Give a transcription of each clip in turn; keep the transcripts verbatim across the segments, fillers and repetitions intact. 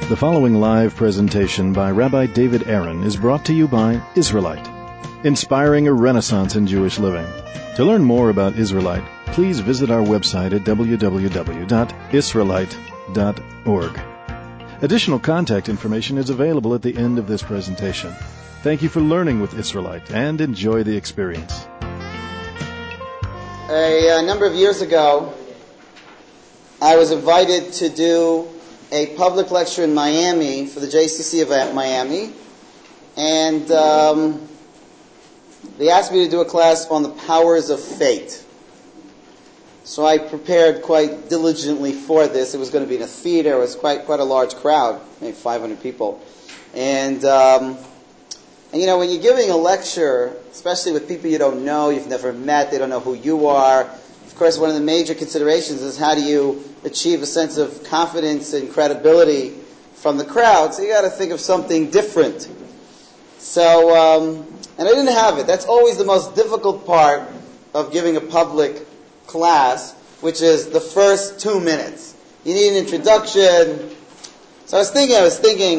The following live presentation by Rabbi David Aaron is brought to you by Israelite, inspiring a renaissance in Jewish living. To learn more about Israelite, please visit our website at w w w dot israelite dot org. Additional contact information is available at the end of this presentation. Thank you for learning with Israelite and enjoy the experience. A, a number of years ago, I was invited to do a public lecture in Miami for the J C C of Miami, and um, they asked me to do a class on the powers of fate. So I prepared quite diligently for this. It was going to be in a theater. It was quite quite a large crowd, maybe five hundred people. And, um, and, you know, when you're giving a lecture, especially with people you don't know, you've never met, they don't know who you are, of course, one of the major considerations is how do you achieve a sense of confidence and credibility from the crowd. So you got to think of something different. So, um, and I didn't have it. That's always the most difficult part of giving a public class, which is the first two minutes. You need an introduction. So I was thinking, I was thinking,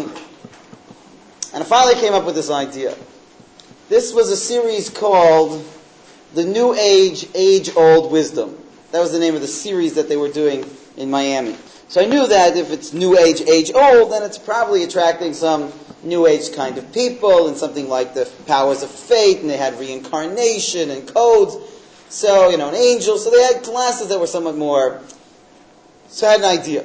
and I finally came up with this idea. This was a series called The New Age, Age-Old Wisdom. That was the name of the series that they were doing in Miami. So I knew that if it's New Age, Age-Old, then it's probably attracting some New Age kind of people and something like the powers of fate, and they had reincarnation and codes. So, you know, an angel. So they had classes that were somewhat more. So I had an idea.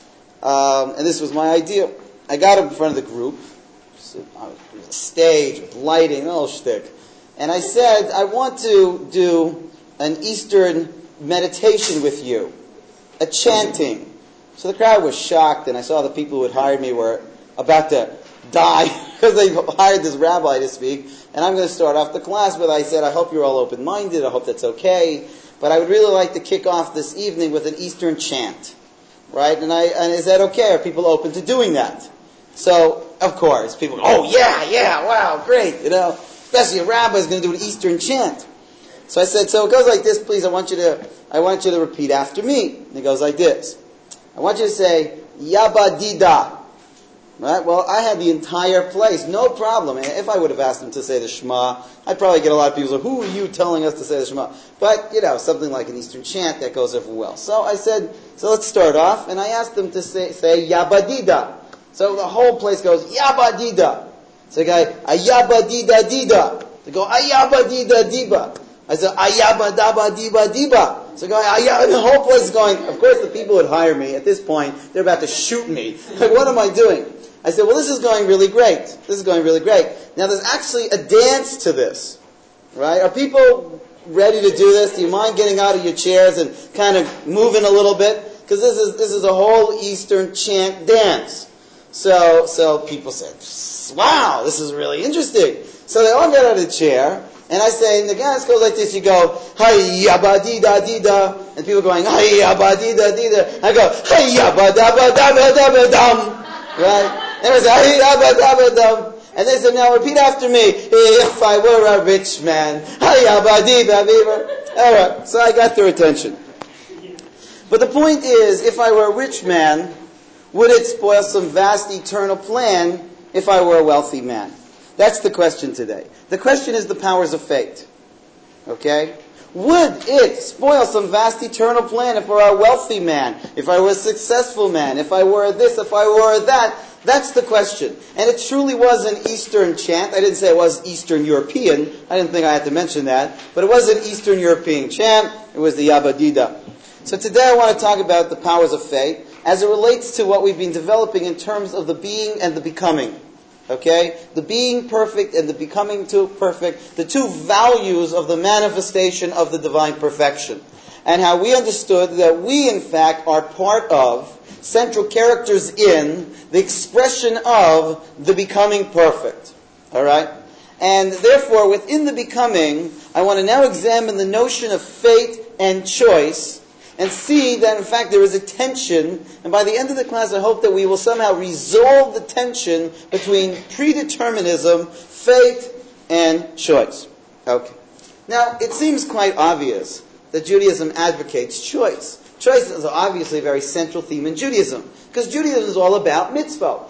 Um, and this was my idea. I got up in front of the group. So I was on a stage with lighting, the whole shtick. And I said, I want to do an Eastern meditation with you. A chanting. So the crowd was shocked, and I saw the people who had hired me were about to die because they hired this rabbi to speak. And I'm going to start off the class with, I said, I hope you're all open-minded. I hope that's okay. But I would really like to kick off this evening with an Eastern chant. Right? And I and is that okay? Are people open to doing that? So, of course, people go, oh, yeah, yeah, wow, great. You know, especially a rabbi is going to do an Eastern chant. So I said, so it goes like this, please. I want you to, I want you to repeat after me. And it goes like this. I want you to say, Yabadida. Right? Well, I had the entire place, no problem. And if I would have asked them to say the Shema, I'd probably get a lot of people say, who are you telling us to say the Shema? But, you know, something like an Eastern chant, that goes over well. So I said, so let's start off. And I asked them to say, say Yabadida. So the whole place goes, Yabadida. So the guy, Ayabadida dida. They go, Ayabadida diba. I said, Ayabadaba diba diba. So going, Ayab, and the whole place is going, of course the people would hire me at this point, they're about to shoot me. Like, what am I doing? I said, well, this is going really great. This is going really great. Now there's actually a dance to this. Right? Are people ready to do this? Do you mind getting out of your chairs and kind of moving a little bit? Because this is this is a whole Eastern chant dance. So so people said, wow, this is really interesting. So they all get out of the chair, and I say, and the dance goes like this, you go, hayya ba di da di da, and people going, hayya ba di da di da. I go, hayya ba da ba da ba da ba dum. Right? And I say, hayya ba da ba dum. And they said, now repeat after me, if I were a rich man, hayya ba di da di da. Alright, so I got their attention. But the point is, if I were a rich man, would it spoil some vast eternal plan if I were a wealthy man? That's the question today. The question is the powers of fate. Okay? Would it spoil some vast eternal plan if I were a wealthy man, if I were a successful man, if I were this, if I were that? That's the question. And it truly was an Eastern chant. I didn't say it was Eastern European. I didn't think I had to mention that. But it was an Eastern European chant. It was the Yabadida. So today I want to talk about the powers of fate as it relates to what we've been developing in terms of the being and the becoming. Okay? The being perfect and the becoming to perfect, the two values of the manifestation of the divine perfection. And how we understood that we, in fact, are part of, central characters in, the expression of the becoming perfect. Alright? And therefore, within the becoming, I want to now examine the notion of fate and choice, and see that, in fact, there is a tension, and by the end of the class, I hope that we will somehow resolve the tension between predeterminism, fate, and choice. Okay. Now, it seems quite obvious that Judaism advocates choice. Choice is obviously a very central theme in Judaism, because Judaism is all about mitzvot.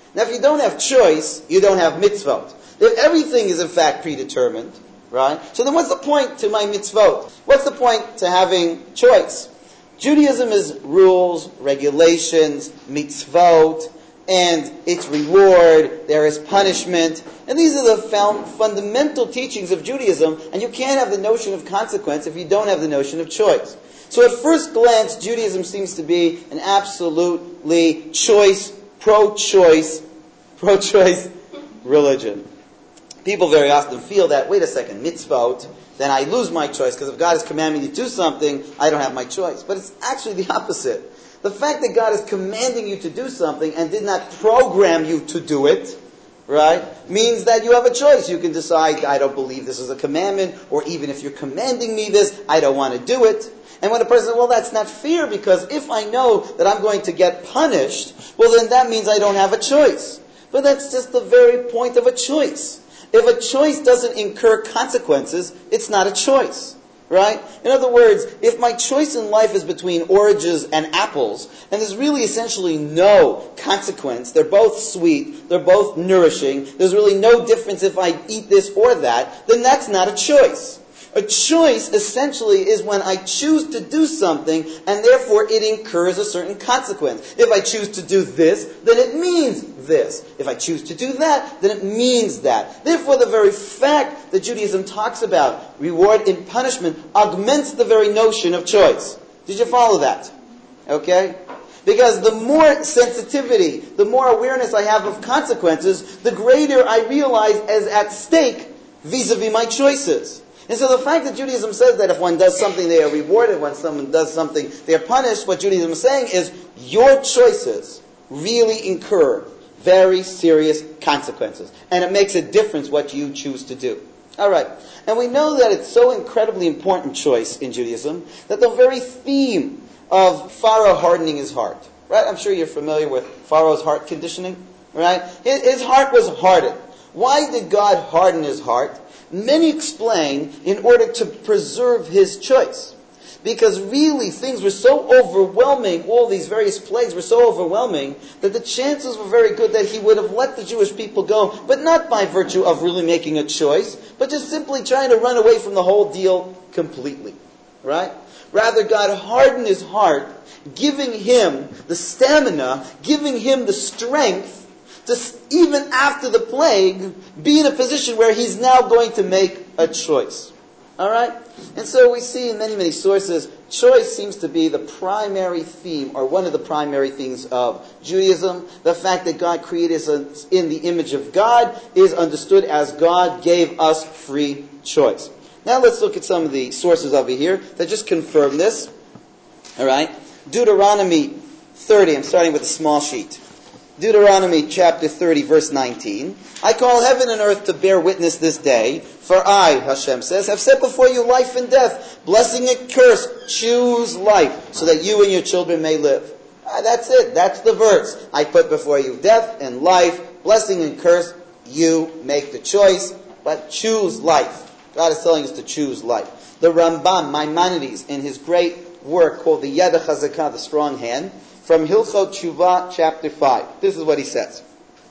Now, if you don't have choice, you don't have mitzvot. If everything is in fact predetermined, right? So then what's the point to my mitzvot? What's the point to having choice? Judaism is rules, regulations, mitzvot, and its reward, there is punishment. And these are the found fundamental teachings of Judaism, and you can't have the notion of consequence if you don't have the notion of choice. So at first glance, Judaism seems to be an absolutely choice, pro-choice, pro-choice religion. People very often feel that, wait a second, mitzvot, then I lose my choice, because if God is commanding me to do something, I don't have my choice. But it's actually the opposite. The fact that God is commanding you to do something and did not program you to do it, right, means that you have a choice. You can decide, I don't believe this is a commandment, or even if you're commanding me this, I don't want to do it. And when a person says, well, that's not fair, because if I know that I'm going to get punished, well, then that means I don't have a choice. But that's just the very point of a choice. If a choice doesn't incur consequences, it's not a choice. Right? In other words, if my choice in life is between oranges and apples, and there's really essentially no consequence, they're both sweet, they're both nourishing, there's really no difference if I eat this or that, then that's not a choice. A choice essentially is when I choose to do something and therefore it incurs a certain consequence. If I choose to do this, then it means this. If I choose to do that, then it means that. Therefore, the very fact that Judaism talks about reward and punishment augments the very notion of choice. Did you follow that? Okay? Because the more sensitivity, the more awareness I have of consequences, the greater I realize is at stake vis-a-vis my choices. And so the fact that Judaism says that if one does something they are rewarded, when someone does something they are punished, what Judaism is saying is your choices really incur very serious consequences. And it makes a difference what you choose to do. All right. And we know that it's so incredibly important choice in Judaism that the very theme of Pharaoh hardening his heart, right? I'm sure you're familiar with Pharaoh's heart conditioning, right? His, his heart was hardened. Why did God harden his heart? Many explain in order to preserve his choice. Because really things were so overwhelming, all these various plagues were so overwhelming, that the chances were very good that he would have let the Jewish people go, but not by virtue of really making a choice, but just simply trying to run away from the whole deal completely. Right? Rather, God hardened his heart, giving him the stamina, giving him the strength to, even after the plague, be in a position where he's now going to make a choice. All right? And so we see in many, many sources, choice seems to be the primary theme, or one of the primary themes of Judaism. The fact that God created us in the image of God is understood as God gave us free choice. Now let's look at some of the sources over here that just confirm this. All right? Deuteronomy thirty, I'm starting with a small sheet. Deuteronomy chapter thirty, verse nineteen. I call heaven and earth to bear witness this day, for I, Hashem says, have set before you life and death, blessing and curse. Choose life, so that you and your children may live. Ah, that's it. That's the verse. I put before you death and life, blessing and curse. You make the choice, but choose life. God is telling us to choose life. The Rambam, Maimonides, in his great work called the Yad HaChazakah, the strong hand, from Hilchot Tshuva, chapter five. This is what he says.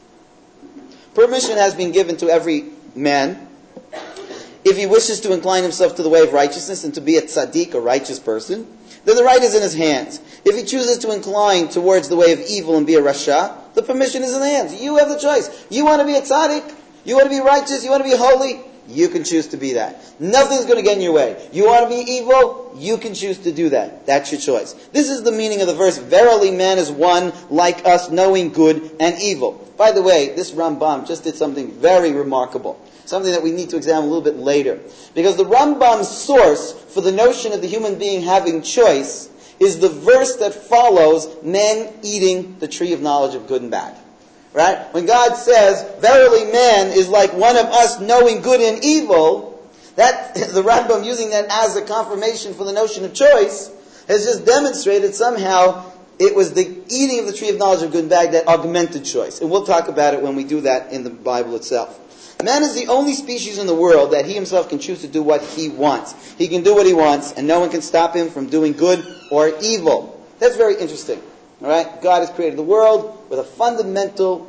Permission has been given to every man, if he wishes to incline himself to the way of righteousness and to be a tzaddik, a righteous person, then the right is in his hands. If he chooses to incline towards the way of evil and be a rasha, the permission is in the hands. You have the choice. You want to be a tzaddik? You want to be righteous? You want to be holy? You can choose to be that. Nothing's going to get in your way. You want to be evil? You can choose to do that. That's your choice. This is the meaning of the verse, verily man is one like us, knowing good and evil. By the way, this Rambam just did something very remarkable. Something that we need to examine a little bit later. Because the Rambam's source for the notion of the human being having choice is the verse that follows men eating the tree of knowledge of good and bad. Right? When God says, verily man is like one of us knowing good and evil, that the Rambam using that as a confirmation for the notion of choice has just demonstrated somehow it was the eating of the tree of knowledge of good and bad that augmented choice. And we'll talk about it when we do that in the Bible itself. Man is the only species in the world that he himself can choose to do what he wants. He can do what he wants, and no one can stop him from doing good or evil. That's very interesting. All right? God has created the world with a fundamental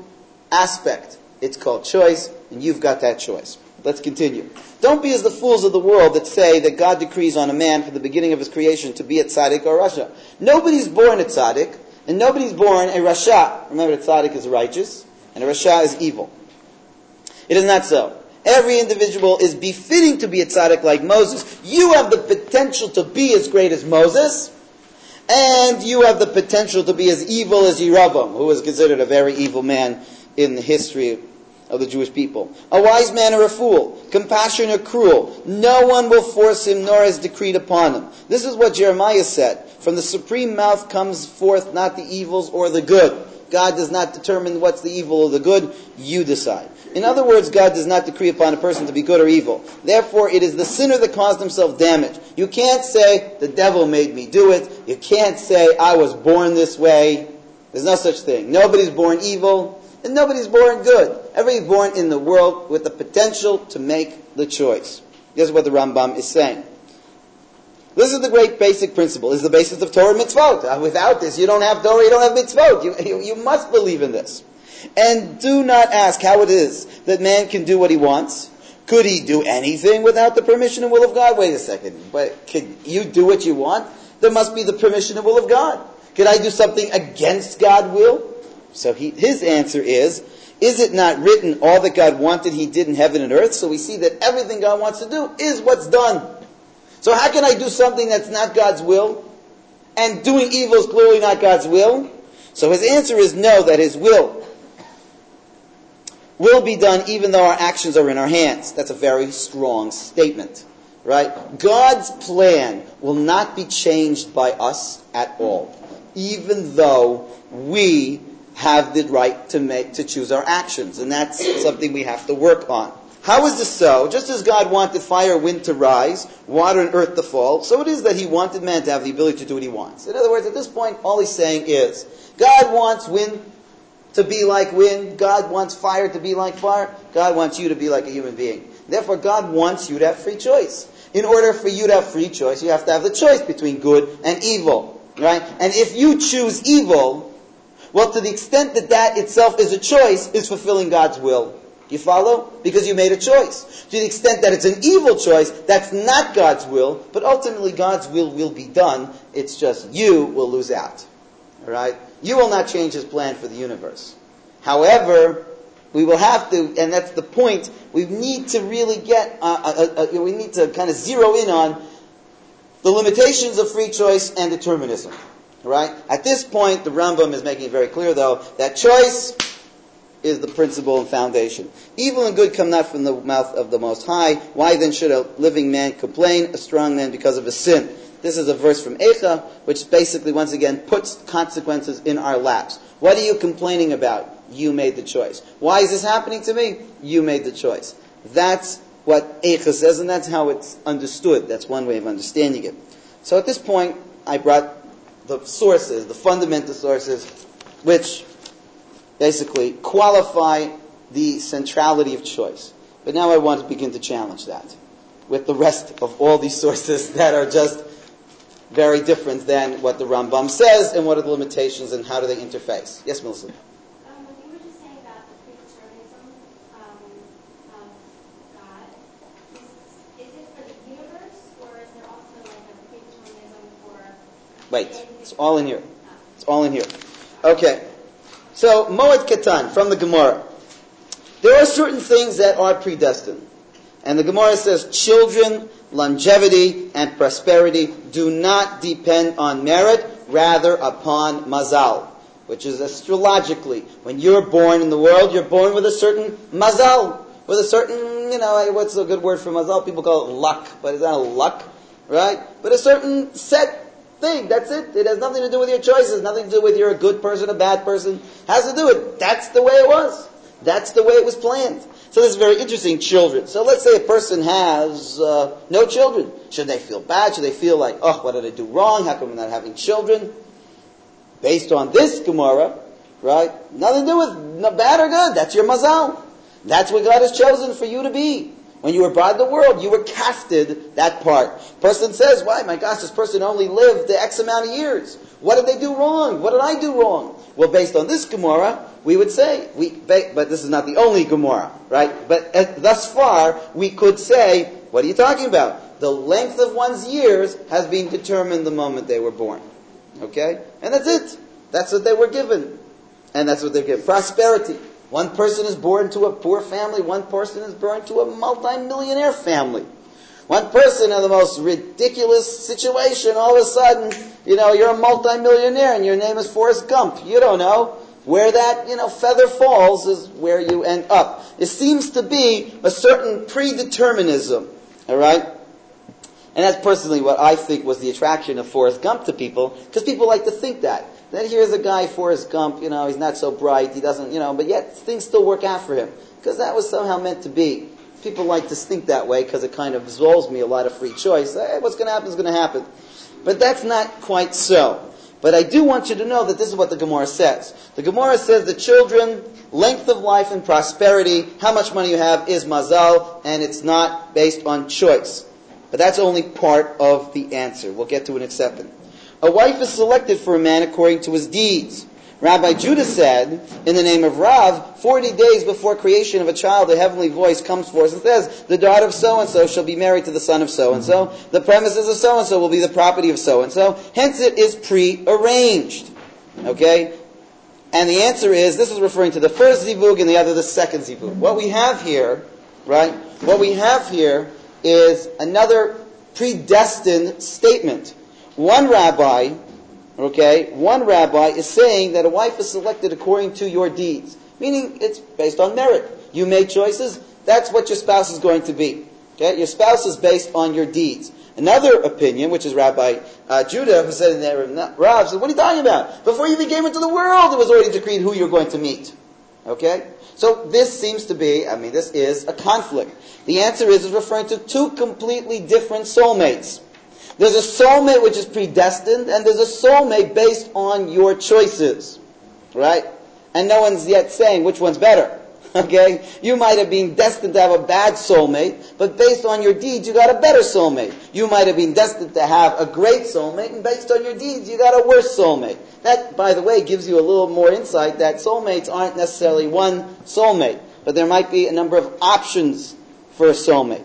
aspect. It's called choice, and you've got that choice. Let's continue. Don't be as the fools of the world that say that God decrees on a man from the beginning of his creation to be a tzaddik or a rasha. Nobody's born a tzaddik, and nobody's born a rasha. Remember, a tzaddik is righteous, and a rasha is evil. It is not so. Every individual is befitting to be a tzaddik like Moses. You have the potential to be as great as Moses, and you have the potential to be as evil as Yerovam, who was considered a very evil man in the history of the Jewish people. A wise man or a fool, compassionate or cruel, no one will force him, nor is decreed upon him. This is what Jeremiah said. From the supreme mouth comes forth not the evils or the good. God does not determine what's the evil or the good. You decide. In other words, God does not decree upon a person to be good or evil. Therefore, it is the sinner that caused himself damage. You can't say, the devil made me do it. You can't say, I was born this way. There's no such thing. Nobody's born evil, and nobody's born good. Everybody's born in the world with the potential to make the choice. This is what the Rambam is saying. This is the great basic principle. This is the basis of Torah and mitzvot. Without this, you don't have Torah, you don't have mitzvot. You, you, you must believe in this. And do not ask how it is that man can do what he wants. Could he do anything without the permission and will of God? Wait a second. But can you do what you want? There must be the permission and will of God. Could I do something against God's will? So he, his answer is, is it not written all that God wanted he did in heaven and earth? So we see that everything God wants to do is what's done. So how can I do something that's not God's will? And doing evil is clearly not God's will? So his answer is no, that his will will be done even though our actions are in our hands. That's a very strong statement, right? God's plan will not be changed by us at all, even though we have the right to make to choose our actions, and that's something we have to work on. How is this so? Just as God wanted fire, wind to rise, water and earth to fall, so it is that he wanted man to have the ability to do what he wants. In other words, at this point, all he's saying is, God wants wind to be like wind. God wants fire to be like fire. God wants you to be like a human being. Therefore, God wants you to have free choice. In order for you to have free choice, you have to have the choice between good and evil, right? And if you choose evil, well, to the extent that that itself is a choice, is fulfilling God's will. You follow? Because you made a choice. To the extent that it's an evil choice, that's not God's will, but ultimately God's will will be done. It's just you will lose out. All right? You will not change his plan for the universe. However, we will have to, and that's the point, we need to really get, uh, uh, uh, we need to kind of zero in on the limitations of free choice and determinism. All right? At this point, the Rambam is making it very clear, though, that choice is the principle and foundation. Evil and good come not from the mouth of the Most High. Why then should a living man complain, a strong man because of a sin? This is a verse from Eicha, which basically, once again, puts consequences in our laps. What are you complaining about? You made the choice. Why is this happening to me? You made the choice. That's what Eicha says, and that's how it's understood. That's one way of understanding it. So at this point, I brought the sources, the fundamental sources, which basically qualify the centrality of choice. But now I want to begin to challenge that with the rest of all these sources that are just very different than what the Rambam says and what are the limitations and how do they interface. Yes, Melissa? Um, you were just saying about the predeterminism um, of God. Is, is it for the universe, or is there also like a predeterminism for... Wait, it's all in here. It's all in here. Okay. So, Moed Ketan, from the Gemara. There are certain things that are predestined. And the Gemara says, children, longevity, and prosperity do not depend on merit, rather upon mazal. Which is astrologically, when you're born in the world, you're born with a certain mazal. With a certain, you know, what's a good word for mazal? People call it luck, but it's not a luck, right? But a certain set thing, that's it. It has nothing to do with your choices, nothing to do with you're a good person, a bad person. It has to do with, that's the way it was. That's the way it was planned. So this is very interesting, children. So let's say a person has uh, no children. Should they feel bad? Should they feel like, oh, what did I do wrong? How come I'm not having children? Based on this Gemara, right? Nothing to do with no bad or good. That's your mazal. That's what God has chosen for you to be. When you were brought in the world, you were casted that part. Person says, why, my gosh, this person only lived the X amount of years. What did they do wrong? What did I do wrong? Well, based on this Gemara, we would say, we, but this is not the only Gemara, right? But uh, thus far, we could say, what are you talking about? The length of one's years has been determined the moment they were born. Okay? And that's it. That's what they were given. And that's what they're given. Prosperity. One person is born to a poor family, one person is born to a multi-millionaire family. One person in the most ridiculous situation, all of a sudden, you know, you're a multi-millionaire and your name is Forrest Gump. You don't know. Where that, you know, feather falls is where you end up. It seems to be a certain predeterminism, all right? And that's personally what I think was the attraction of Forrest Gump to people, because people like to think that. Then here's a guy, Forrest Gump, you know, he's not so bright, he doesn't, you know, but yet things still work out for him, because that was somehow meant to be. People like to think that way because it kind of absolves me a lot of free choice. Hey, what's going to happen is going to happen. But that's not quite so. But I do want you to know that this is what the Gemara says. The Gemara says the children, length of life and prosperity, how much money you have is mazal, and it's not based on choice. But that's only part of the answer. We'll get to it in a second. A wife is selected for a man according to his deeds. Rabbi Judah said, in the name of Rav, forty days before creation of a child, a heavenly voice comes forth and says, the daughter of so-and-so shall be married to the son of so-and-so. The premises of so-and-so will be the property of so-and-so. Hence it is pre-arranged. Okay? And the answer is, this is referring to the first zivug and the other the second zivug. What we have here, right, what we have here is another predestined statement. One rabbi, okay, one rabbi is saying that a wife is selected according to your deeds. Meaning it's based on merit. You made choices, that's what your spouse is going to be. Okay, your spouse is based on your deeds. Another opinion, which is Rabbi uh, Judah, who said in there, Rav, said, what are you talking about? Before you even came into the world, it was already decreed who you're going to meet. Okay? So this seems to be, I mean, this is a conflict. The answer is, is referring to two completely different soulmates. There's a soulmate which is predestined, and there's a soulmate based on your choices. Right? And no one's yet saying which one's better. Okay? You might have been destined to have a bad soulmate, but based on your deeds, you got a better soulmate. You might have been destined to have a great soulmate, and based on your deeds, you got a worse soulmate. That, by the way, gives you a little more insight that soulmates aren't necessarily one soulmate, but there might be a number of options for a soulmate.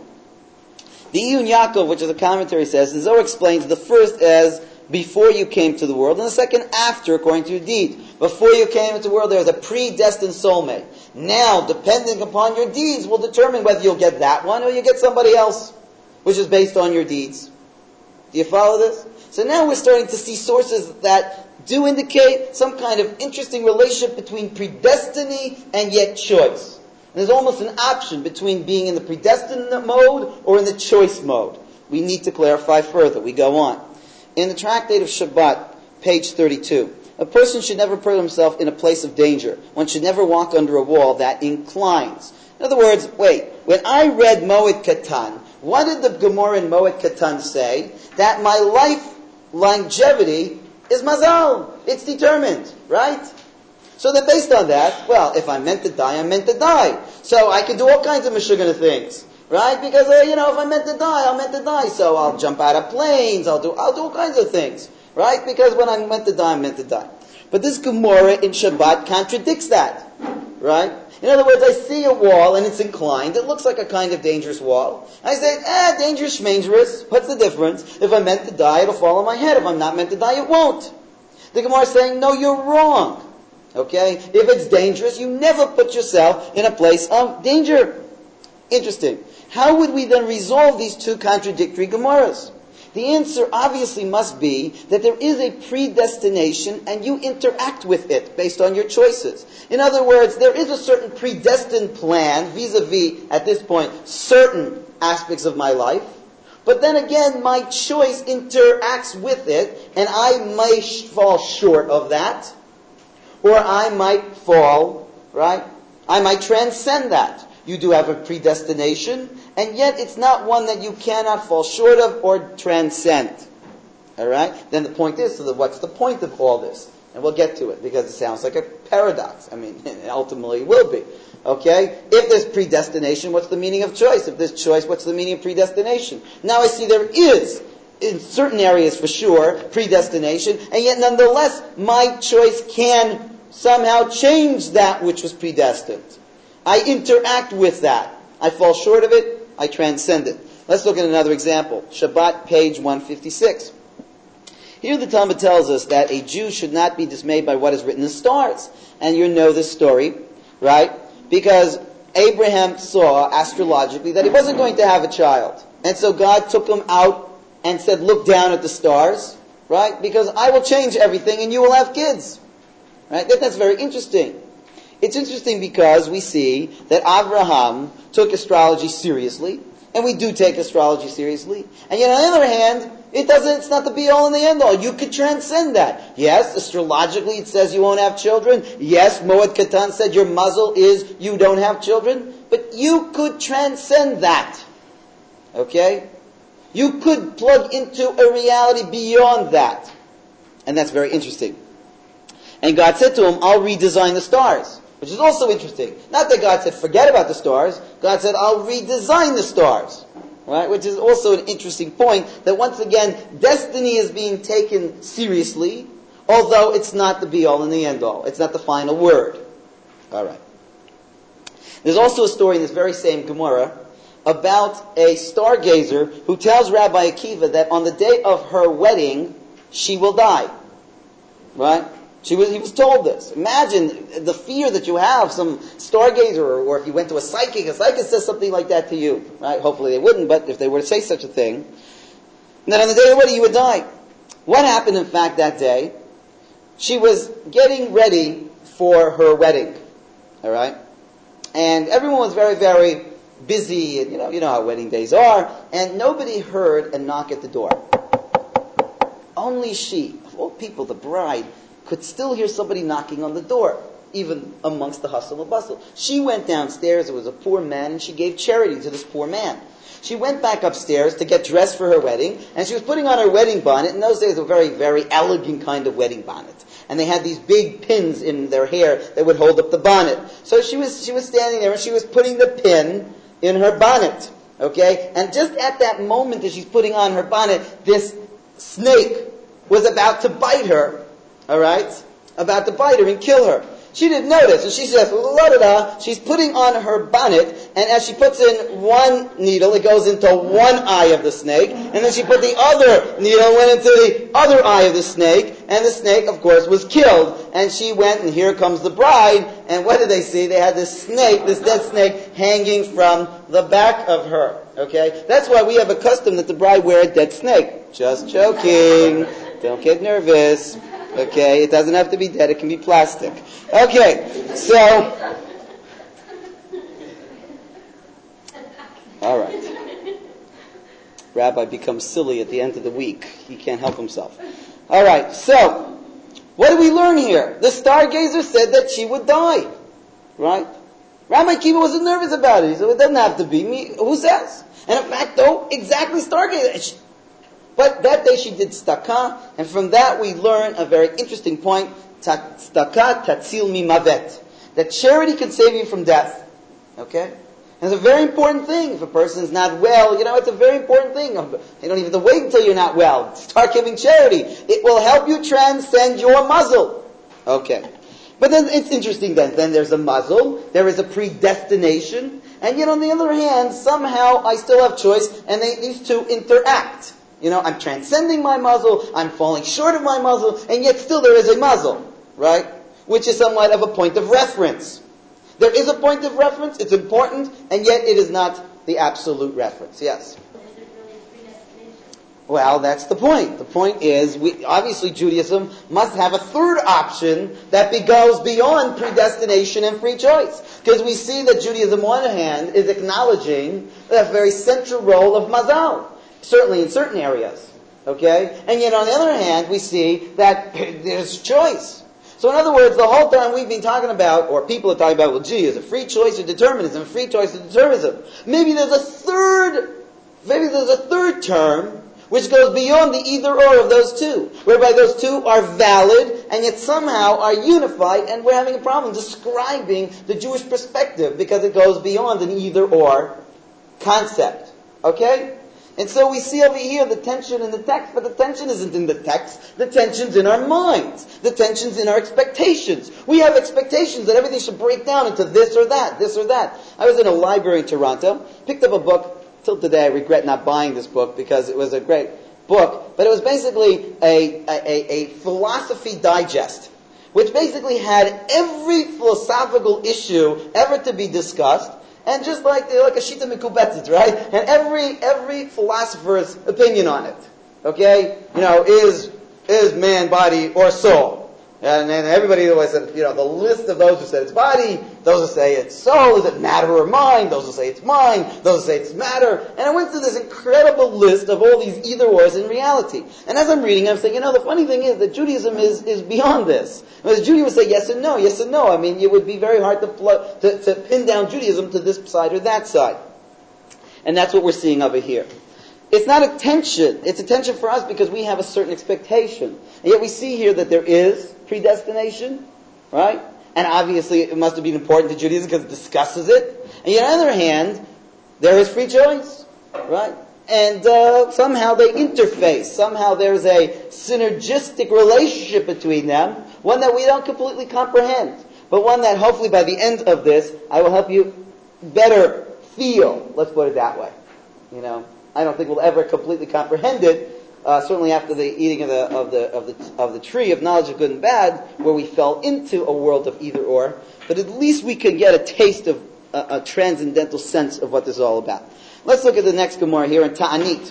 The Iyun Yaakov, which is a commentary, says, the Zohar explains the first as before you came to the world, and the second after, according to your deed. Before you came into the world, there was a predestined soulmate. Now, depending upon your deeds, will determine whether you'll get that one or you get somebody else, which is based on your deeds. Do you follow this? So now we're starting to see sources that do indicate some kind of interesting relationship between predestiny and yet choice. And there's almost an option between being in the predestined mode or in the choice mode. We need to clarify further. We go on. In the Tractate of Shabbat, page thirty-two, a person should never put himself in a place of danger. One should never walk under a wall that inclines. In other words, wait, when I read Moed Katan, what did the Gemara in Moed Katan say? That my life longevity is mazal. It's determined, right? So that based on that, well, if I'm meant to die, I'm meant to die. So I can do all kinds of meshugana things, right? Because, uh, you know, if I'm meant to die, I'm meant to die. So I'll jump out of planes, I'll do, I'll do all kinds of things, right? Because when I'm meant to die, I'm meant to die. But this Gemara in Shabbat contradicts that, right? In other words, I see a wall and it's inclined. It looks like a kind of dangerous wall. I say, eh, dangerous, schmangerous. What's the difference? If I'm meant to die, it'll fall on my head. If I'm not meant to die, it won't. The Gemara is saying, no, you're wrong. Okay? If it's dangerous, you never put yourself in a place of danger. Interesting. How would we then resolve these two contradictory Gemaras? The answer obviously must be that there is a predestination and you interact with it based on your choices. In other words, there is a certain predestined plan vis-a-vis, at this point, certain aspects of my life. But then again, my choice interacts with it and I may fall short of that. Or I might fall, right? I might transcend that. You do have a predestination, and yet it's not one that you cannot fall short of or transcend. Alright? Then the point is, so what's the point of all this? And we'll get to it, because it sounds like a paradox. I mean, it ultimately will be. Okay? If there's predestination, what's the meaning of choice? If there's choice, what's the meaning of predestination? Now I see there is, in certain areas for sure, predestination, and yet nonetheless, my choice can somehow change that which was predestined. I interact with that. I fall short of it, I transcend it. Let's look at another example. Shabbat, page one fifty-six. Here the Talmud tells us that a Jew should not be dismayed by what is written in the stars. And you know this story, right? Because Abraham saw astrologically that he wasn't going to have a child. And so God took him out and said, look down at the stars, right? Because I will change everything and you will have kids. Right? That, that's very interesting. It's interesting because we see that Abraham took astrology seriously, and we do take astrology seriously. And yet on the other hand, it doesn't, it's not the be-all and the end-all. You could transcend that. Yes, astrologically it says you won't have children. Yes, Moed Katan said your muzzle is you don't have children. But you could transcend that. Okay? You could plug into a reality beyond that. And that's very interesting. And God said to him, I'll redesign the stars. Which is also interesting. Not that God said, forget about the stars. God said, I'll redesign the stars. Right? Which is also an interesting point, that once again, destiny is being taken seriously, although it's not the be-all and the end-all. It's not the final word. All right. There's also a story in this very same Gemara about a stargazer who tells Rabbi Akiva that on the day of her wedding, she will die. Right? She was, he was told this. Imagine the fear that you have, some stargazer, or, or if you went to a psychic, a psychic says something like that to you. Right? Hopefully they wouldn't, but if they were to say such a thing, then on the day of the wedding you would die. What happened in fact that day? She was getting ready for her wedding. Alright? And everyone was very, very busy, and you know, you know how wedding days are, and nobody heard a knock at the door. Only she, of all people, the bride, could still hear somebody knocking on the door, even amongst the hustle and bustle. She went downstairs, it was a poor man, and she gave charity to this poor man. She went back upstairs to get dressed for her wedding, and she was putting on her wedding bonnet. In those days, a very, very elegant kind of wedding bonnet. And they had these big pins in their hair that would hold up the bonnet. So she was, she was standing there, and she was putting the pin in her bonnet. Okay? And just at that moment that she's putting on her bonnet, this snake was about to bite her. Alright? About to bite her and kill her. She didn't notice, and she says, la-da-da, she's putting on her bonnet, and as she puts in one needle, it goes into one eye of the snake, and then she put the other needle, went into the other eye of the snake, and the snake, of course, was killed. And she went, and here comes the bride, and what did they see? They had this snake, this dead snake, hanging from the back of her. Okay? That's why we have a custom that the bride wear a dead snake. Just joking. Don't get nervous. Okay, it doesn't have to be dead, it can be plastic. Okay, so, all right. Rabbi becomes silly at the end of the week. He can't help himself. All right, so, what do we learn here? The stargazer said that she would die, right? Rabbi Akiva wasn't nervous about it. He said, it doesn't have to be me. Who says? And in fact, though, exactly stargazer. But that day she did tzedakah, and from that we learn a very interesting point. Tzedakah tatzil mimavet. That charity can save you from death. Okay? And it's a very important thing. If a person is not well, you know, it's a very important thing. You don't even have to wait until you're not well. Start giving charity. It will help you transcend your muzzle. Okay. But then it's interesting then. Then there's a muzzle. There is a predestination. And yet on the other hand, somehow I still have choice, and they, these two interact. You know, I'm transcending my muzzle, I'm falling short of my muzzle, and yet still there is a muzzle, right? Which is somewhat of a point of reference. There is a point of reference, it's important, and yet it is not the absolute reference. Yes? Well, that's the point. The point is, we, obviously Judaism must have a third option that be, goes beyond predestination and free choice. Because we see that Judaism, on one hand, is acknowledging the very central role of mazal. Certainly in certain areas, okay? And yet on the other hand, we see that there's choice. So in other words, the whole time we've been talking about, or people are talking about, well, gee, is it free choice or determinism? Free choice or determinism? Maybe there's a third, maybe there's a third term which goes beyond the either or of those two, whereby those two are valid and yet somehow are unified, and we're having a problem describing the Jewish perspective because it goes beyond an either or concept. Okay? And so we see over here the tension in the text, but the tension isn't in the text. The tension's in our minds. The tension's in our expectations. We have expectations that everything should break down into this or that, this or that. I was in a library in Toronto, picked up a book. Till today I regret not buying this book because it was a great book. But it was basically a, a, a philosophy digest, which basically had every philosophical issue ever to be discussed. And just like the, like a shita mikubetzit, right? And every every philosopher's opinion on it, okay? You know, is is man body or soul? And then everybody always said, you know, the list of those who said it's body, those who say it's soul, is it matter or mind? Those who say it's mind, those who say it's matter. And I went through this incredible list of all these either-ors in reality. And as I'm reading, I'm saying, you know, the funny thing is that Judaism is, is beyond this. Because Judaism would say yes and no, yes and no. I mean, it would be very hard to, pl- to, to pin down Judaism to this side or that side. And that's what we're seeing over here. It's not a tension. It's a tension for us because we have a certain expectation. And yet we see here that there is predestination, right? And obviously it must have been important to Judaism because it discusses it. And yet on the other hand, there is free choice, right? And uh, somehow they interface. Somehow there's a synergistic relationship between them, one that we don't completely comprehend, but one that hopefully by the end of this, I will help you better feel. Let's put it that way. You know, I don't think we'll ever completely comprehend it. Uh, certainly after the eating of the of the of the of the tree of knowledge of good and bad, where we fell into a world of either or. But at least we can get a taste of a, a transcendental sense of what this is all about. Let's look at the next Gemara here in Ta'anit,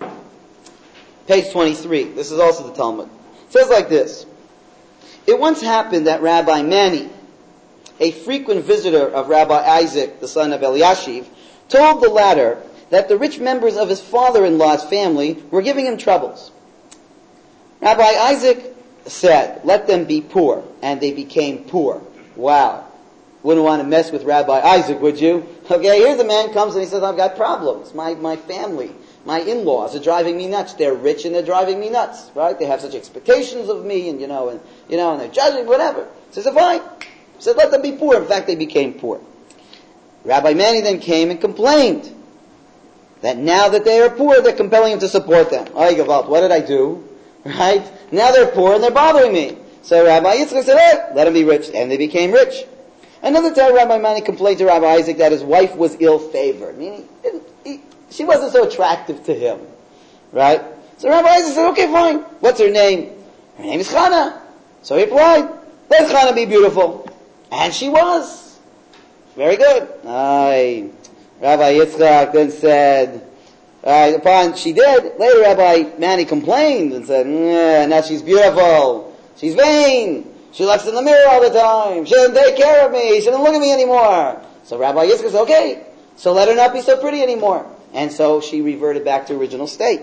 page twenty-three. This is also the Talmud. It says like this: It once happened that Rabbi Mani, a frequent visitor of Rabbi Isaac, the son of Eliashiv, told the latter that the rich members of his father-in-law's family were giving him troubles. Rabbi Isaac said, "Let them be poor," and they became poor. Wow. Wouldn't want to mess with Rabbi Isaac, would you? Okay, here the man comes and he says, I've got problems. My my family, my in-laws are driving me nuts. They're rich and they're driving me nuts, right? They have such expectations of me, and you know, and you know, and they're judging, whatever. He says, fine. He said, let them be poor. In fact, they became poor. Rabbi Mani then came and complained that now that they are poor, they're compelling him to support them. Ay, Gevalt, what did I do? Right? Now they're poor and they're bothering me. So Rabbi Yitzchak said, hey, let them be rich. And they became rich. Another time, Rabbi Mani complained to Rabbi Isaac that his wife was ill-favored. Meaning, he, he, she wasn't so attractive to him. Right? So Rabbi Isaac said, okay, fine. What's her name? Her name is Chana. So he replied, let Chana be beautiful. And she was. Very good. Aye. Rabbi Yitzchak then said, uh, upon she did, later Rabbi Mani complained and said, nah, now she's beautiful. She's vain. She looks in the mirror all the time. She doesn't take care of me. She doesn't look at me anymore. So Rabbi Yitzchak said, okay, so let her not be so pretty anymore. And so she reverted back to original state.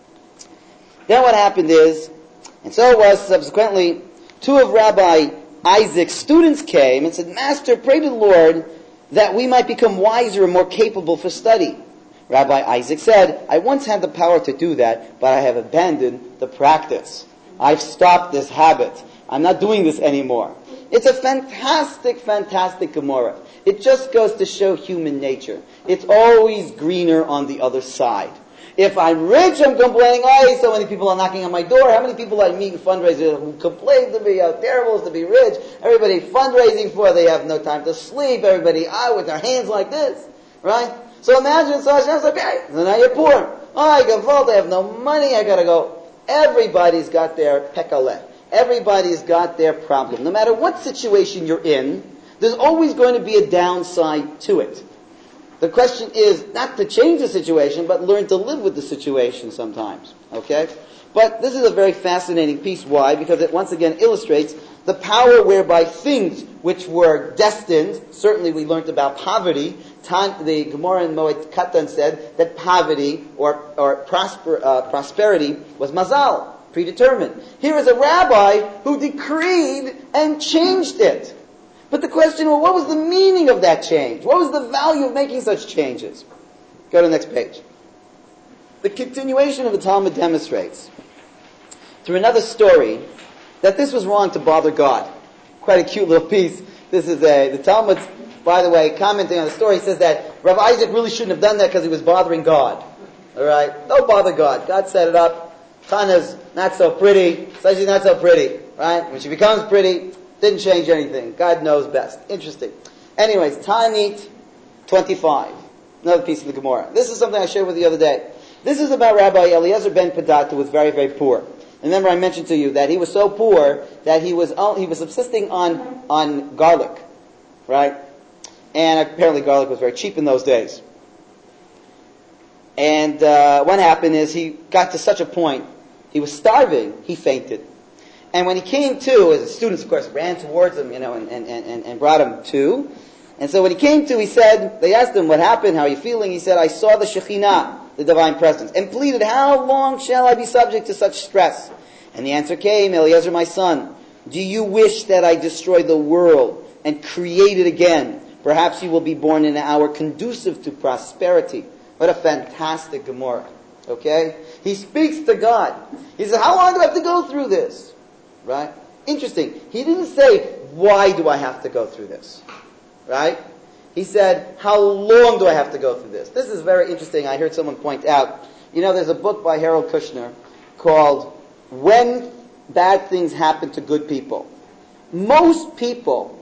Then what happened is, and so it was subsequently, two of Rabbi Isaac's students came and said, Master, pray to the Lord that we might become wiser and more capable for study. Rabbi Isaac said, I once had the power to do that, but I have abandoned the practice. I've stopped this habit. I'm not doing this anymore. It's a fantastic, fantastic Gemara. It just goes to show human nature. It's always greener on the other side. If I'm rich, I'm complaining, oh, so many people are knocking on my door. How many people I meet in fundraisers who complain to me how terrible it is to be rich? Everybody fundraising for, they have no time to sleep. Everybody out with their hands like this. Right? So imagine, so Hashem's like, hey, so now you're poor. Oh, I got fault, I have no money, I gotta go. Everybody's got their pekaleh. Everybody's got their problem. No matter what situation you're in, there's always going to be a downside to it. The question is not to change the situation, but learn to live with the situation sometimes. Okay? But this is a very fascinating piece. Why? Because it once again illustrates the power whereby things which were destined, certainly we learned about poverty. The Gemara in Moed Katan said that poverty or, or prosper, uh, prosperity was mazal, predetermined. Here is a rabbi who decreed and changed it. But the question, well, what was the meaning of that change? What was the value of making such changes? Go to the next page. The continuation of the Talmud demonstrates, through another story, that this was wrong to bother God. Quite a cute little piece. This is a, the Talmud, by the way, commenting on the story, says that Rav Isaac really shouldn't have done that because he was bothering God. All right? Don't bother God. God set it up. Chana's not so pretty. So she's not so pretty. Right? When she becomes pretty, didn't change anything. God knows best. Interesting. Anyways, Ta'anit twenty-five. Another piece of the Gemara. This is something I shared with you the other day. This is about Rabbi Eliezer ben Padat, who was very, very poor. Remember I mentioned to you that he was so poor that he was he was subsisting on, on garlic. Right? And apparently garlic was very cheap in those days. And uh, what happened is he got to such a point, he was starving, he fainted. And when he came to, his students, of course, ran towards him, you know, and, and, and, and brought him to. And so when he came to, he said, they asked him, what happened, how are you feeling? He said, I saw the Shekhinah, the divine presence, and pleaded, how long shall I be subject to such stress? And the answer came, Eliezer, my son, do you wish that I destroy the world and create it again? Perhaps you will be born in an hour conducive to prosperity. What a fantastic Gemara. Okay? He speaks to God. He says, how long do I have to go through this? Right? Interesting. He didn't say, why do I have to go through this? Right? He said, how long do I have to go through this? This is very interesting. I heard someone point out, you know, there's a book by Harold Kushner called When Bad Things Happen to Good People. Most people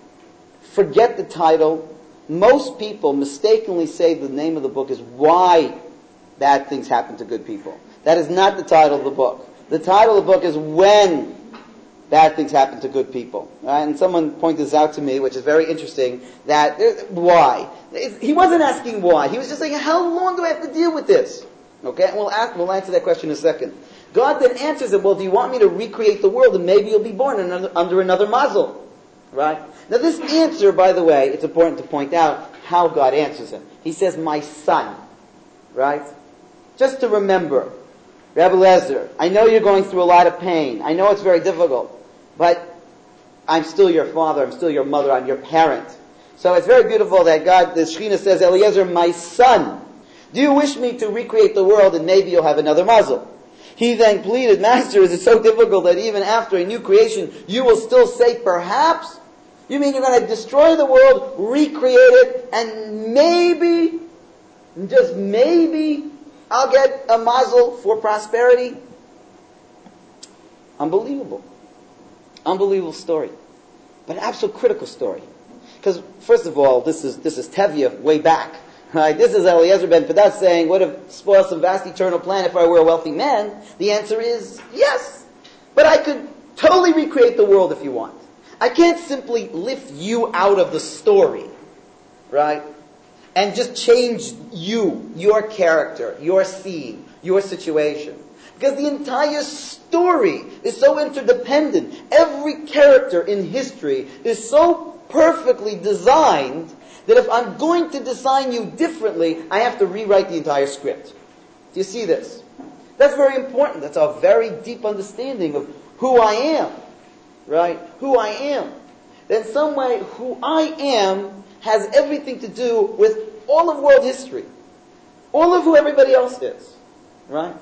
forget the title. Most people mistakenly say the name of the book is Why Bad Things Happen to Good People. That is not the title of the book. The title of the book is When Bad Things Happen to Good People. Right? And someone pointed this out to me, which is very interesting, that, why? He wasn't asking why. He was just saying, how long do I have to deal with this? Okay? And we'll, ask, we'll answer that question in a second. God then answers it, well, do you want me to recreate the world and maybe you'll be born another, under another mazel? Right? Now this answer, by the way, it's important to point out how God answers him. He says, my son. Right? Just to remember, Rebbe Lezer, I know you're going through a lot of pain. I know it's very difficult. But I'm still your father. I'm still your mother. I'm your parent. So it's very beautiful that God, the Shekhinah says, Eliezer, my son, do you wish me to recreate the world and maybe you'll have another mazel? He then pleaded, Master, is it so difficult that even after a new creation, you will still say perhaps? You mean you're going to destroy the world, recreate it, and maybe, just maybe, I'll get a mazel for prosperity? Unbelievable. Unbelievable story. But an absolute critical story. Because, first of all, this is this is Tevye way back. Right? This is Eliezer ben Padat saying, what if spoil some vast eternal plan if I were a wealthy man? The answer is yes. But I could totally recreate the world if you want. I can't simply lift you out of the story, right? And just change you, your character, your scene, your situation. Because the entire story is so interdependent. Every character in history is so perfectly designed that if I'm going to design you differently, I have to rewrite the entire script. Do you see this? That's very important. That's a very deep understanding of who I am. Right? Who I am. In some way, who I am has everything to do with all of world history. All of who everybody else is. Right?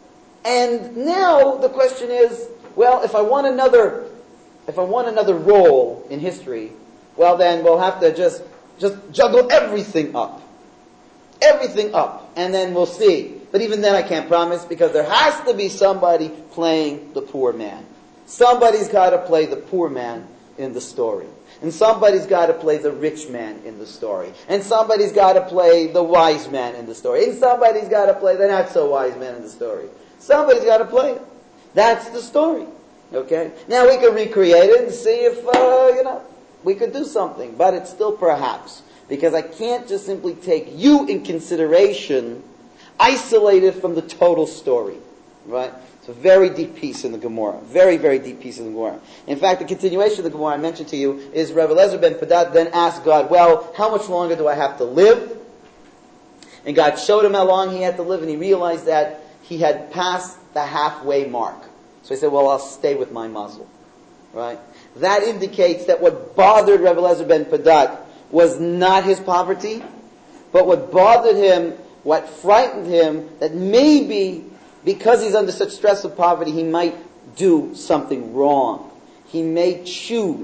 And now the question is, well, if I want another, if I want another role in history, well then we'll have to just, just juggle everything up. Everything up. And then we'll see. But even then I can't promise because there has to be somebody playing the poor man. Somebody's got to play the poor man in the story. And somebody's got to play the rich man in the story. And somebody's got to play the wise man in the story. And somebody's got to play the not so wise man in the story. Somebody's got to play it. That's the story. Okay? Now we can recreate it and see if, uh, you know, we could do something. But it's still perhaps. Because I can't just simply take you in consideration, isolated from the total story. Right? It's a very deep piece in the Gemara. Very, very deep piece in the Gemara. In fact, the continuation of the Gemara I mentioned to you is Rebbe Eliezer ben Padat then asked God, well, how much longer do I have to live? And God showed him how long he had to live, and he realized that he had passed the halfway mark. So he said, well, I'll stay with my mazel. Right? That indicates that what bothered Rebbe Eliezer ben Padat was not his poverty, but what bothered him, what frightened him, that maybe because he's under such stress of poverty, he might do something wrong. He may choose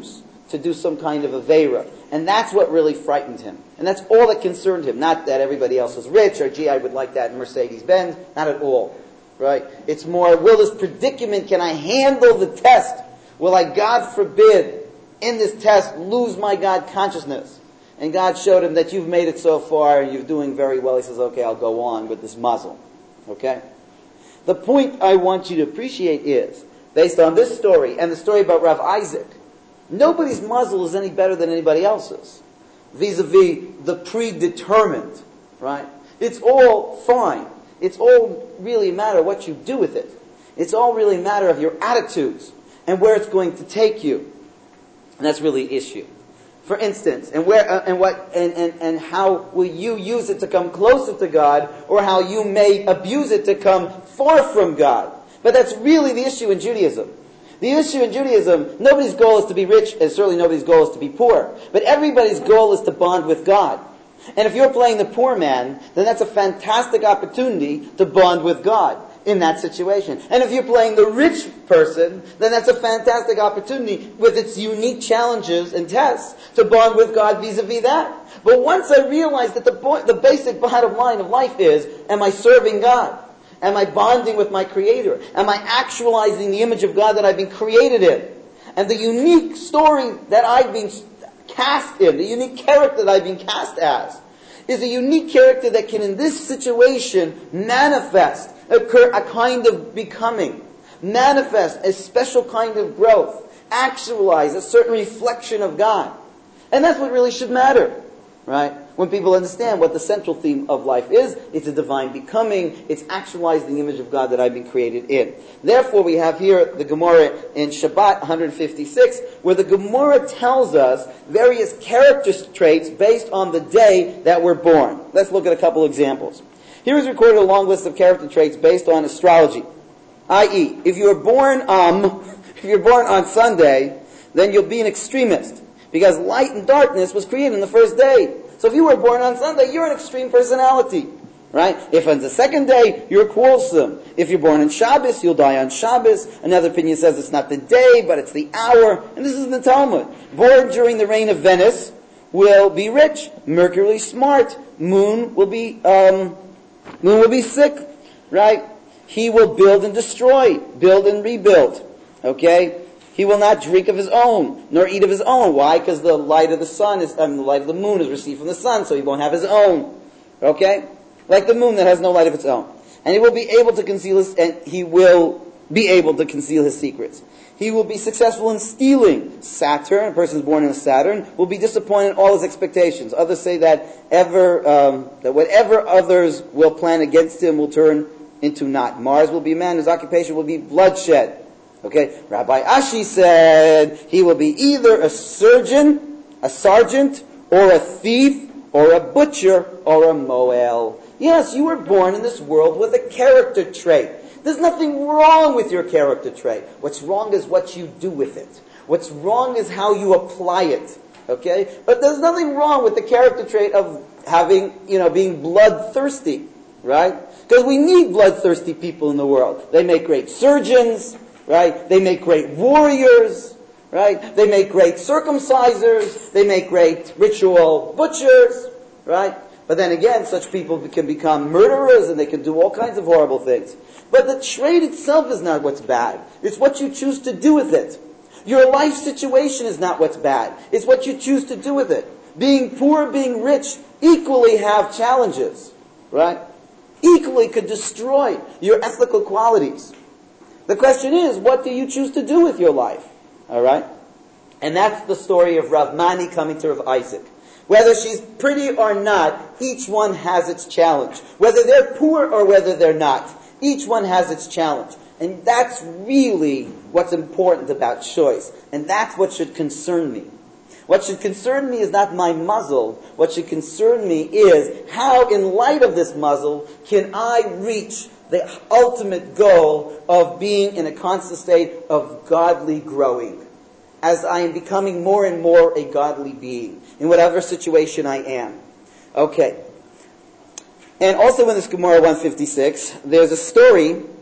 to do some kind of Aveira. And that's what really frightened him. And that's all that concerned him. Not that everybody else was rich, or gee, I would like that Mercedes-Benz. Not at all. Right? It's more, will this predicament, can I handle the test? Will I, God forbid, in this test, lose my God consciousness? And God showed him that you've made it so far, and you're doing very well. He says, okay, I'll go on with this muzzle. Okay? The point I want you to appreciate is, based on this story, and the story about Rav Isaac, nobody's muzzle is any better than anybody else's, vis-a-vis the predetermined, right? It's all fine. It's all really a matter of what you do with it. It's all really a matter of your attitudes and where it's going to take you. And that's really the issue. For instance, and where uh, and what and, and, and how will you use it to come closer to God, or how you may abuse it to come far from God. But that's really the issue in Judaism. The issue in Judaism, nobody's goal is to be rich, and certainly nobody's goal is to be poor. But everybody's goal is to bond with God. And if you're playing the poor man, then that's a fantastic opportunity to bond with God in that situation. And if you're playing the rich person, then that's a fantastic opportunity with its unique challenges and tests to bond with God vis-a-vis that. But once I realized that the, bo- the basic bottom line of life is, am I serving God? Am I bonding with my Creator? Am I actualizing the image of God that I've been created in? And the unique story that I've been cast in, the unique character that I've been cast as, is a unique character that can, in this situation, manifest a, a kind of becoming, manifest a special kind of growth, actualize a certain reflection of God. And that's what really should matter, right? When people understand what the central theme of life is, it's a divine becoming, it's actualizing the image of God that I've been created in. Therefore, we have here the Gemara in Shabbat one fifty-six, where the Gemara tells us various character traits based on the day that we're born. Let's look at a couple examples. Here is recorded a long list of character traits based on astrology. that is, if you are born um, if you're born on Sunday, then you'll be an extremist, because light and darkness was created on the first day. So if you were born on Sunday, you're an extreme personality, right? If on the second day, you're quarrelsome. If you're born on Shabbos, you'll die on Shabbos. Another opinion says it's not the day, but it's the hour. And this is in the Talmud. Born during the reign of Venus will be rich. Mercury smart. Moon will be, um, moon will be sick, right? He will build and destroy, build and rebuild, okay? He will not drink of his own, nor eat of his own. Why? Because the light of the sun is, I mean, the light of the moon is received from the sun, so he won't have his own. Okay? Like the moon that has no light of its own. And he will be able to conceal his, and he will be able to conceal his secrets. He will be successful in stealing. Saturn, a person who's born in Saturn, will be disappointed in all his expectations. Others say that ever, um, that whatever others will plan against him will turn into naught. Mars will be a man whose occupation will be bloodshed. Okay, Rabbi Ashi said he will be either a surgeon, a sergeant, or a thief, or a butcher, or a moel. Yes, you were born in this world with a character trait. There's nothing wrong with your character trait. What's wrong is what you do with it. What's wrong is how you apply it. Okay? But there's nothing wrong with the character trait of having, you know, being bloodthirsty. Right? Because we need bloodthirsty people in the world. They make great surgeons. Right? They make great warriors, right? They make great circumcisers. They make great ritual butchers, right? But then again, such people can become murderers and they can do all kinds of horrible things. But the trait itself is not what's bad. It's what you choose to do with it. Your life situation is not what's bad. It's what you choose to do with it. Being poor, being rich, equally have challenges, right? Equally could destroy your ethical qualities. The question is, what do you choose to do with your life? All right? And that's the story of Rav Mani coming to Rav Isaac. Whether she's pretty or not, each one has its challenge. Whether they're poor or whether they're not, each one has its challenge. And that's really what's important about choice. And that's what should concern me. What should concern me is not my muzzle. What should concern me is how, in light of this muzzle, can I reach the ultimate goal of being in a constant state of godly growing, as I am becoming more and more a godly being, in whatever situation I am. Okay. And also in this Gemara one fifty-six, there's a story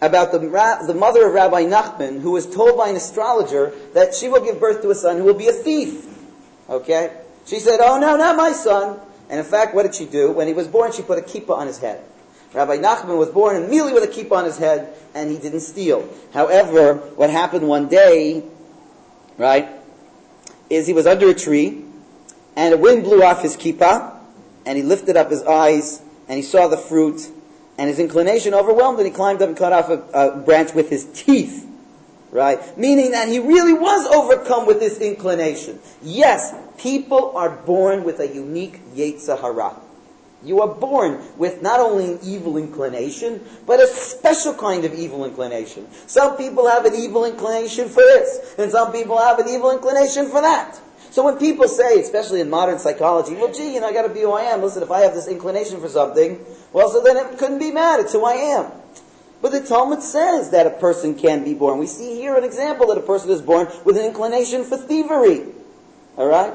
about the, the mother of Rabbi Nachman, who was told by an astrologer that she will give birth to a son who will be a thief. Okay? She said, oh no, not my son. And in fact, what did she do? When he was born, she put a kippah on his head. Rabbi Nachman was born immediately with a kippah on his head, and he didn't steal. However, what happened one day, right, is he was under a tree, and a wind blew off his kippah, and he lifted up his eyes, and he saw the fruit, and his inclination overwhelmed, and he climbed up and cut off a, a branch with his teeth. Right? Meaning that he really was overcome with this inclination. Yes, people are born with a unique Yetzer Hara. You are born with not only an evil inclination, but a special kind of evil inclination. Some people have an evil inclination for this, and some people have an evil inclination for that. So when people say, especially in modern psychology, well, gee, you know, I got to be who I am. Listen, if I have this inclination for something, well, so then it couldn't be mad. It's who I am. But the Talmud says that a person can be born. We see here an example that a person is born with an inclination for thievery. Alright?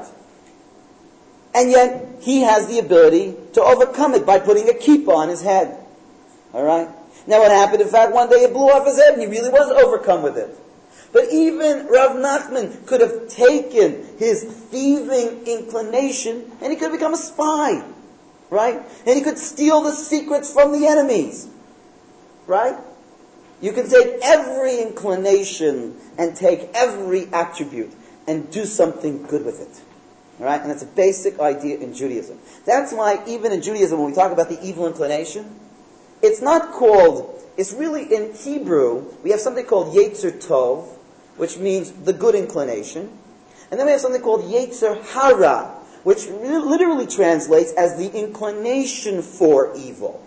And yet, he has the ability to overcome it by putting a kippah on his head. Alright? Now what happened, in fact, one day it blew off his head and he really was overcome with it. But even Rav Nachman could have taken his thieving inclination and he could have become a spy. Right? And he could steal the secrets from the enemies. Right? You can take every inclination and take every attribute and do something good with it. Right? And that's a basic idea in Judaism. That's why even in Judaism, when we talk about the evil inclination, it's not called, it's really in Hebrew, we have something called Yetzer Tov, which means the good inclination. And then we have something called Yetzer Hara, which literally translates as the inclination for evil.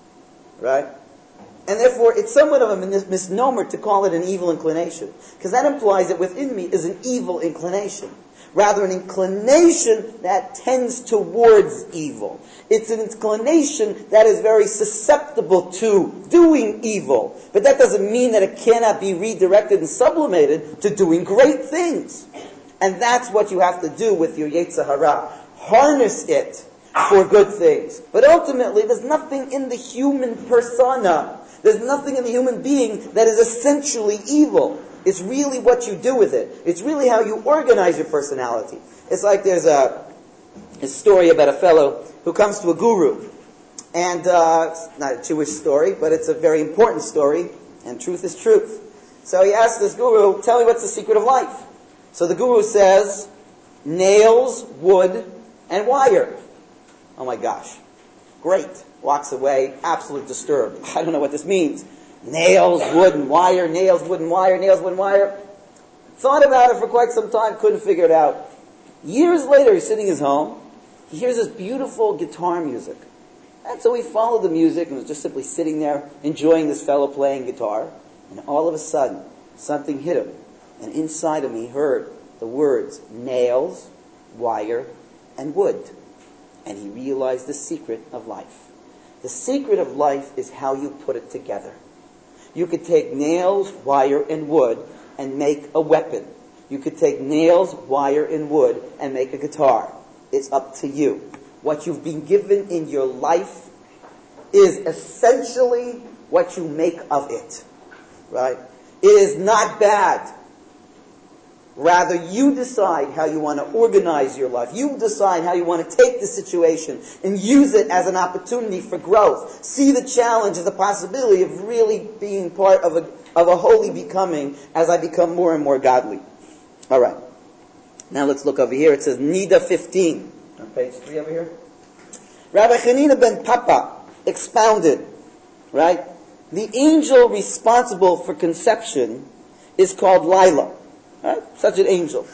Right? And therefore, it's somewhat of a misnomer to call it an evil inclination. Because that implies that within me is an evil inclination. Rather, an inclination that tends towards evil. It's an inclination that is very susceptible to doing evil. But that doesn't mean that it cannot be redirected and sublimated to doing great things. And that's what you have to do with your Yetzer Hara. Harness it for good things. But ultimately, there's nothing in the human persona, there's nothing in the human being that is essentially evil. It's really what you do with it. It's really how you organize your personality. It's like there's a, a story about a fellow who comes to a guru. And uh, it's not a Jewish story, but it's a very important story, and truth is truth. So he asks this guru, tell me what's the secret of life? So the guru says, nails, wood, and wire. Oh my gosh. Great. Walks away, absolutely disturbed. I don't know what this means. Nails, wood, and wire, nails, wood, and wire, nails, wood, and wire. Thought about it for quite some time, couldn't figure it out. Years later, he's sitting in his home. He hears this beautiful guitar music. And so he followed the music and was just simply sitting there enjoying this fellow playing guitar. And all of a sudden, something hit him. And inside him he heard the words nails, wire, and wood. And he realized the secret of life. The secret of life is how you put it together. You could take nails, wire, and wood and make a weapon. You could take nails, wire, and wood and make a guitar. It's up to you. What you've been given in your life is essentially what you make of it. Right? It is not bad. Rather, you decide how you want to organize your life. You decide how you want to take the situation and use it as an opportunity for growth. See the challenge as a possibility of really being part of a, of a holy becoming as I become more and more godly. All right. Now let's look over here. It says Nida fifteen. On page three over here. Rabbi Hanina ben Papa expounded, right? The angel responsible for conception is called Lila. Right? Such an angel.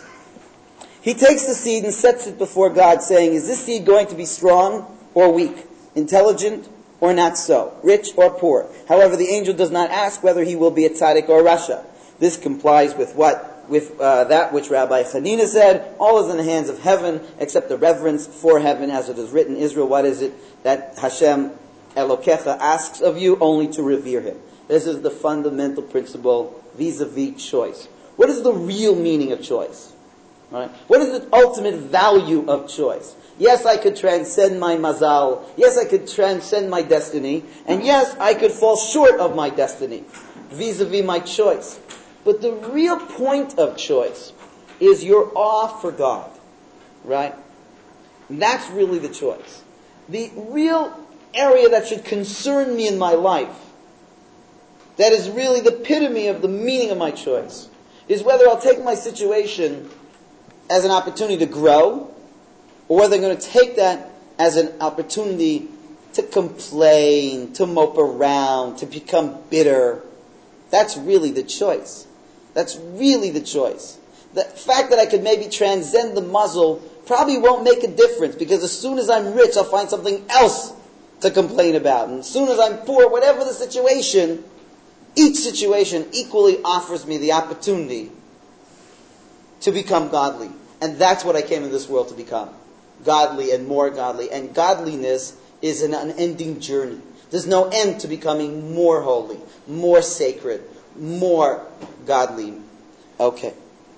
He takes the seed and sets it before God, saying, is this seed going to be strong or weak? Intelligent or not so? Rich or poor? However, the angel does not ask whether he will be a tzaddik or a rasha. This complies with what? With uh, that which Rabbi Hanina said, all is in the hands of heaven, except the reverence for heaven, as it is written, Israel, what is it that Hashem Elokecha asks of you? Only to revere him. This is the fundamental principle vis-a-vis choice. What is the real meaning of choice? Right? What is the ultimate value of choice? Yes, I could transcend my mazal. Yes, I could transcend my destiny. And yes, I could fall short of my destiny. vis-a-vis my choice. But the real point of choice is your awe for God, right? And that's really the choice. The real area that should concern me in my life, that is really the epitome of the meaning of my choice, is whether I'll take my situation as an opportunity to grow, or whether I'm going to take that as an opportunity to complain, to mope around, to become bitter. That's really the choice. That's really the choice. The fact that I could maybe transcend the muzzle probably won't make a difference, because as soon as I'm rich, I'll find something else to complain about. And as soon as I'm poor, whatever the situation, each situation equally offers me the opportunity to become godly. And that's what I came in this world to become. Godly and more godly. And godliness is an unending journey. There's no end to becoming more holy, more sacred, more godly. Okay.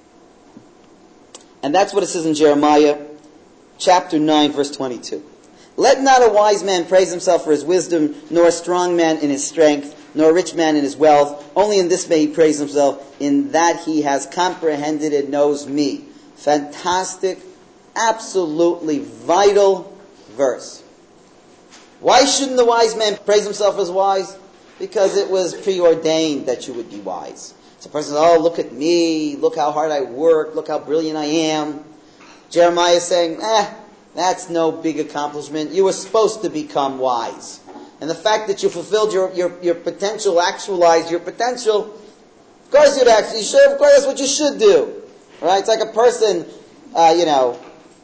And that's what it says in Jeremiah chapter nine, verse twenty-two. Let not a wise man praise himself for his wisdom, nor a strong man in his strength, nor a rich man in his wealth. Only in this may he praise himself, in that he has comprehended and knows me. Fantastic, absolutely vital verse. Why shouldn't the wise man praise himself as wise? Because it was preordained that you would be wise. So a person says, oh, look at me, look how hard I work, look how brilliant I am. Jeremiah is saying, eh, that's no big accomplishment. You were supposed to become wise. And the fact that you fulfilled your, your, your potential, actualized your potential, of course you'd actually, you should, of course that's what you should do. Right? It's like a person, uh, you know,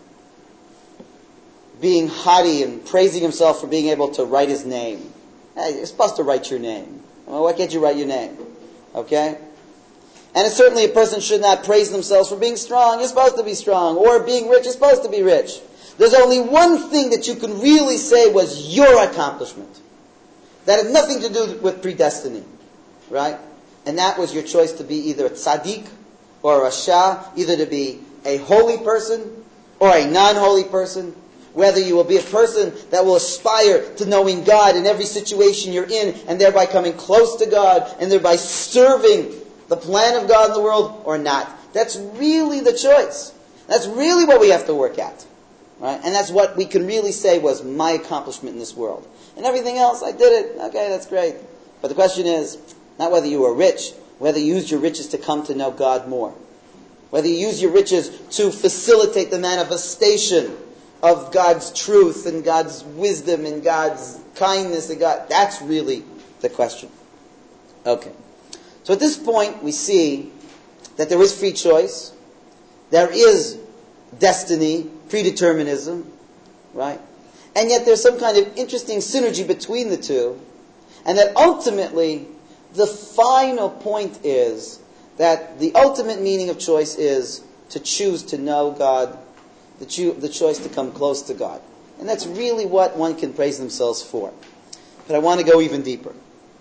being haughty and praising himself for being able to write his name. Hey, you're supposed to write your name. Well, why can't you write your name? Okay? And it's certainly a person should not praise themselves for being strong. You're supposed to be strong. Or being rich, you're supposed to be rich. There's only one thing that you can really say was your accomplishment. That had nothing to do with predestiny. Right? And that was your choice to be either a tzaddik or a rasha, either to be a holy person or a non-holy person. Whether you will be a person that will aspire to knowing God in every situation you're in, and thereby coming close to God, and thereby serving the plan of God in the world, or not. That's really the choice. That's really what we have to work at. Right? And that's what we can really say was my accomplishment in this world. And everything else, I did it. Okay, that's great. But the question is, not whether you were rich, whether you used your riches to come to know God more. Whether you use your riches to facilitate the manifestation of God's truth and God's wisdom and God's kindness and God. That's really the question. Okay. So at this point we see that there is free choice. There is destiny, predeterminism, right? And yet there's some kind of interesting synergy between the two. And that ultimately the final point is that the ultimate meaning of choice is to choose to know God, the, cho- the choice to come close to God. And that's really what one can praise themselves for. But I want to go even deeper.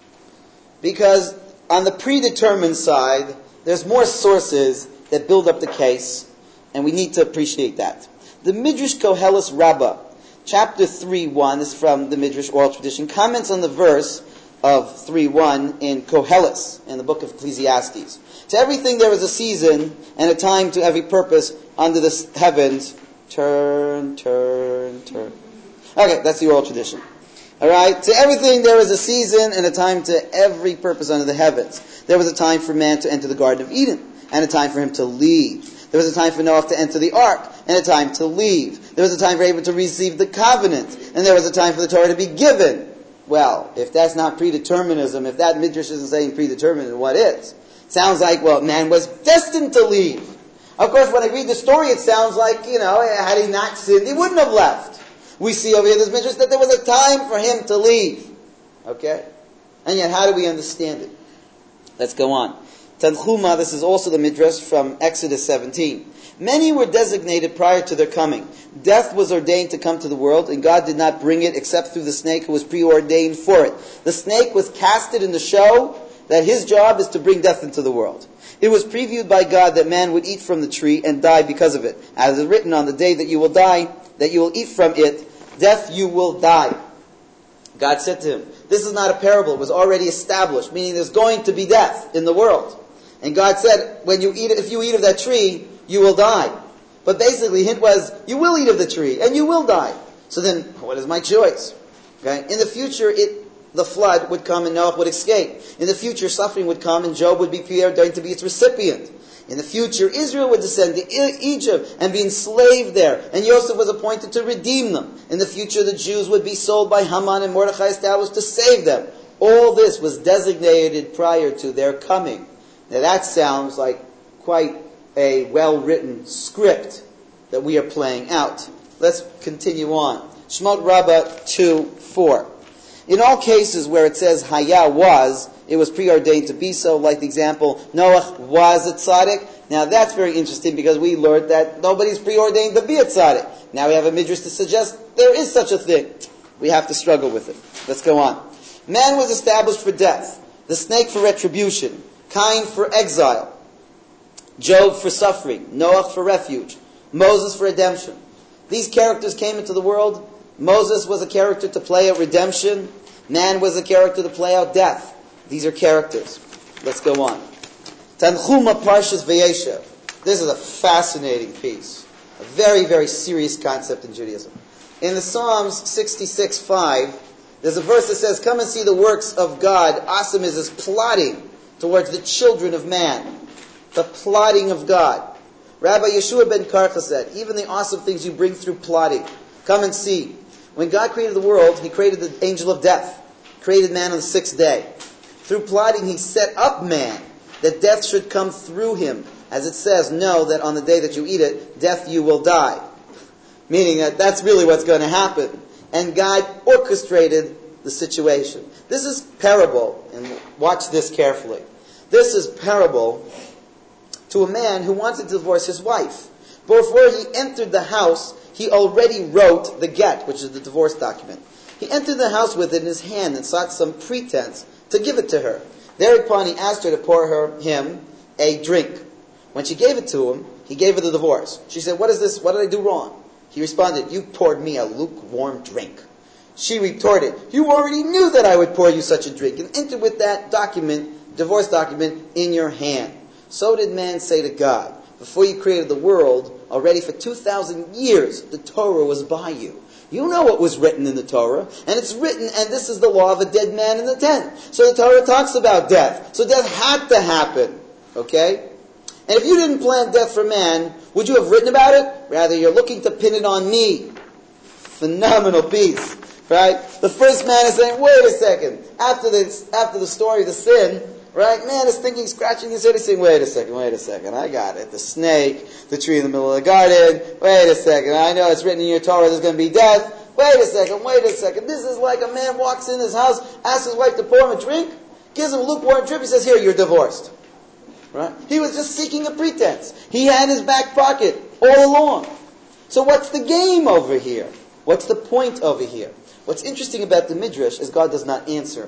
Because on the predetermined side, there's more sources that build up the case, and we need to appreciate that. The Midrash Koheles Rabbah, chapter three one, is from the Midrash oral tradition, comments on the verse of three one in Koheles, in the book of Ecclesiastes. To everything there is a season and a time to every purpose under the heavens. Turn, turn, turn. Okay, that's the oral tradition. Alright, to everything there is a season and a time to every purpose under the heavens. There was a time for man to enter the Garden of Eden, and a time for him to leave. There was a time for Noah to enter the ark, and a time to leave. There was a time for Abraham to receive the covenant, and there was a time for the Torah to be given. Well, if that's not predeterminism, if that Midrash isn't saying predeterminism, what is? Sounds like, well, man was destined to leave. Of course, when I read the story, it sounds like, you know, had he not sinned, he wouldn't have left. We see over here this Midrash that there was a time for him to leave. Okay? And yet, how do we understand it? Let's go on. Tanchuma, this is also the Midrash from Exodus seventeen. Many were designated prior to their coming. Death was ordained to come to the world, and God did not bring it except through the snake who was preordained for it. The snake was casted in the show that his job is to bring death into the world. It was previewed by God that man would eat from the tree and die because of it. As is written, on the day that you will die, that you will eat from it, death you will die. God said to him, this is not a parable, it was already established, meaning there's going to be death in the world. And God said, when you eat, if you eat of that tree, you will die. But basically, the hint was, you will eat of the tree, and you will die. So then, what is my choice? Okay? In the future, it, the flood would come and Noah would escape. In the future, suffering would come and Job would be preordained to be its recipient. In the future, Israel would descend to Egypt and be enslaved there. And Yosef was appointed to redeem them. In the future, the Jews would be sold by Haman and Mordechai established to save them. All this was designated prior to their coming. Now that sounds like quite a well-written script that we are playing out. Let's continue on. Shemot Rabbah two four. In all cases where it says Haya was, it was preordained to be so, like the example, Noah was a tzaddik. Now that's very interesting because we learned that nobody's preordained to be a tzaddik. Now we have a midrash to suggest there is such a thing. We have to struggle with it. Let's go on. Man was established for death, the snake for retribution, Cain for exile, Job for suffering, Noah for refuge, Moses for redemption. These characters came into the world. Moses was a character to play out redemption. Man was a character to play out death. These are characters. Let's go on. Tanchuma Parshas Vayeshev. This is a fascinating piece. A very, very serious concept in Judaism. In the Psalms sixty-six five, there's a verse that says, come and see the works of God. Awesome is his plotting towards the children of man. The plotting of God. Rabbi Yeshua ben Karcha said, even the awesome things you bring through plotting. Come and see. When God created the world, he created the angel of death. Created man on the sixth day. Through plotting, he set up man, that death should come through him. As it says, know that on the day that you eat it, death you will die. Meaning that that's really what's going to happen. And God orchestrated the situation. This is parable, and watch this carefully. This is parable to a man who wanted to divorce his wife. Before he entered the house, he already wrote the get, which is the divorce document. He entered the house with it in his hand and sought some pretense to give it to her. Thereupon he asked her to pour her him a drink. When she gave it to him, he gave her the divorce. She said, what is this? What did I do wrong? He responded, you poured me a lukewarm drink. She retorted, you already knew that I would pour you such a drink, and entered with that document, divorce document, in your hand. So did man say to God, before you created the world, already for two thousand years, the Torah was by you. You know what was written in the Torah, and it's written, and this is the law of a dead man in the tent. So the Torah talks about death. So death had to happen. Okay? And if you didn't plan death for man, would you have written about it? Rather, you're looking to pin it on me. Phenomenal piece. Right? The first man is saying, wait a second. After the, after the story of the sin, right? Man is thinking, scratching his head, he's saying, wait a second, wait a second, I got it. The snake, the tree in the middle of the garden, wait a second, I know it's written in your Torah there's going to be death. Wait a second, wait a second. This is like a man walks in his house, asks his wife to pour him a drink, gives him a lukewarm drink, he says, here, you're divorced. Right? He was just seeking a pretense. He had his back pocket all along. So what's the game over here? What's the point over here? What's interesting about the Midrash is God does not answer.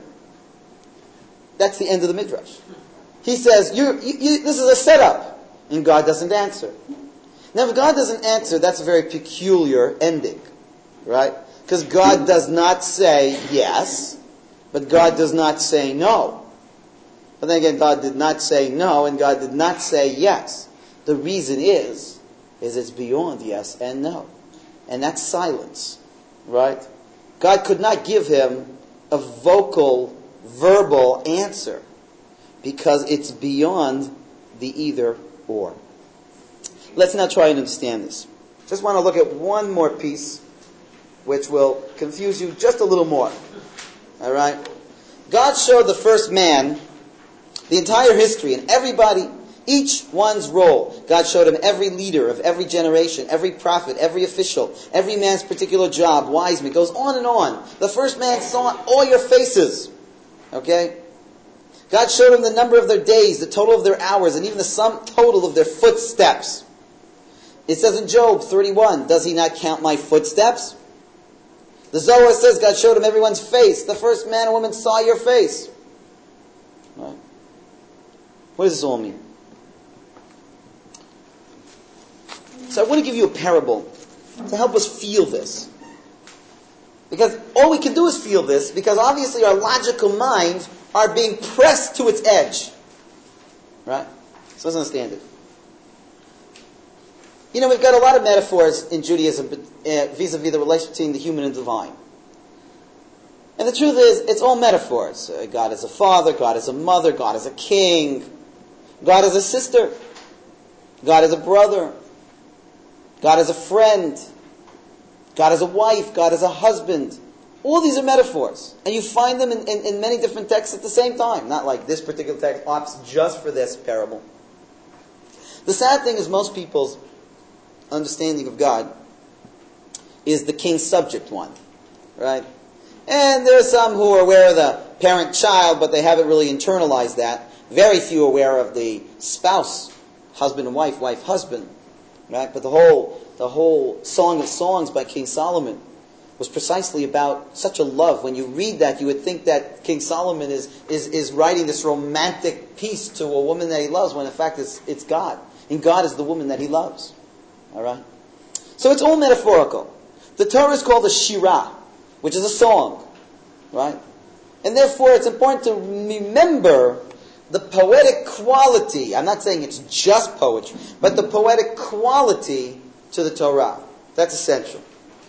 That's the end of the Midrash. He says, you, you, you, this is a setup, and God doesn't answer. Now, if God doesn't answer, that's a very peculiar ending, right? Because God does not say yes, but God does not say no. But then again, God did not say no, and God did not say yes. The reason is, is it's beyond yes and no. And that's silence, right? God could not give him a vocal, verbal answer because it's beyond the either or. Let's now try and understand this. Just want to look at one more piece which will confuse you just a little more. All right? God showed the first man the entire history and everybody, each one's role. God showed him every leader of every generation, every prophet, every official, every man's particular job, wise man. It goes on and on. The first man saw all your faces. Okay? God showed him the number of their days, the total of their hours, and even the sum total of their footsteps. It says in Job thirty-one, does he not count my footsteps? The Zohar says God showed him everyone's face. The first man and woman saw your face. Right? What does this all mean? So I want to give you a parable to help us feel this. Because all we can do is feel this, because obviously our logical minds are being pressed to its edge. Right? So let's understand it. You know, we've got a lot of metaphors in Judaism uh, vis-a-vis the relation between the human and divine. And the truth is, it's all metaphors. Uh, God is a father, God is a mother, God is a king, God is a sister, God is a brother, God is a friend, God is a wife, God is a husband. All these are metaphors. And you find them in, in, in many different texts at the same time. Not like this particular text opts just for this parable. The sad thing is most people's understanding of God is the king-subject one. Right? And there are some who are aware of the parent-child, but they haven't really internalized that. Very few aware of the spouse, husband and wife, wife-husband. Right? But the whole, the whole Song of Songs by King Solomon was precisely about such a love. When you read that, you would think that King Solomon is, is, is writing this romantic piece to a woman that he loves, when in fact it's, it's God. And God is the woman that he loves. All right? So it's all metaphorical. The Torah is called a Shirah, which is a song. Right? And therefore it's important to remember the poetic quality. I'm not saying it's just poetry, but the poetic quality to the Torah. That's essential.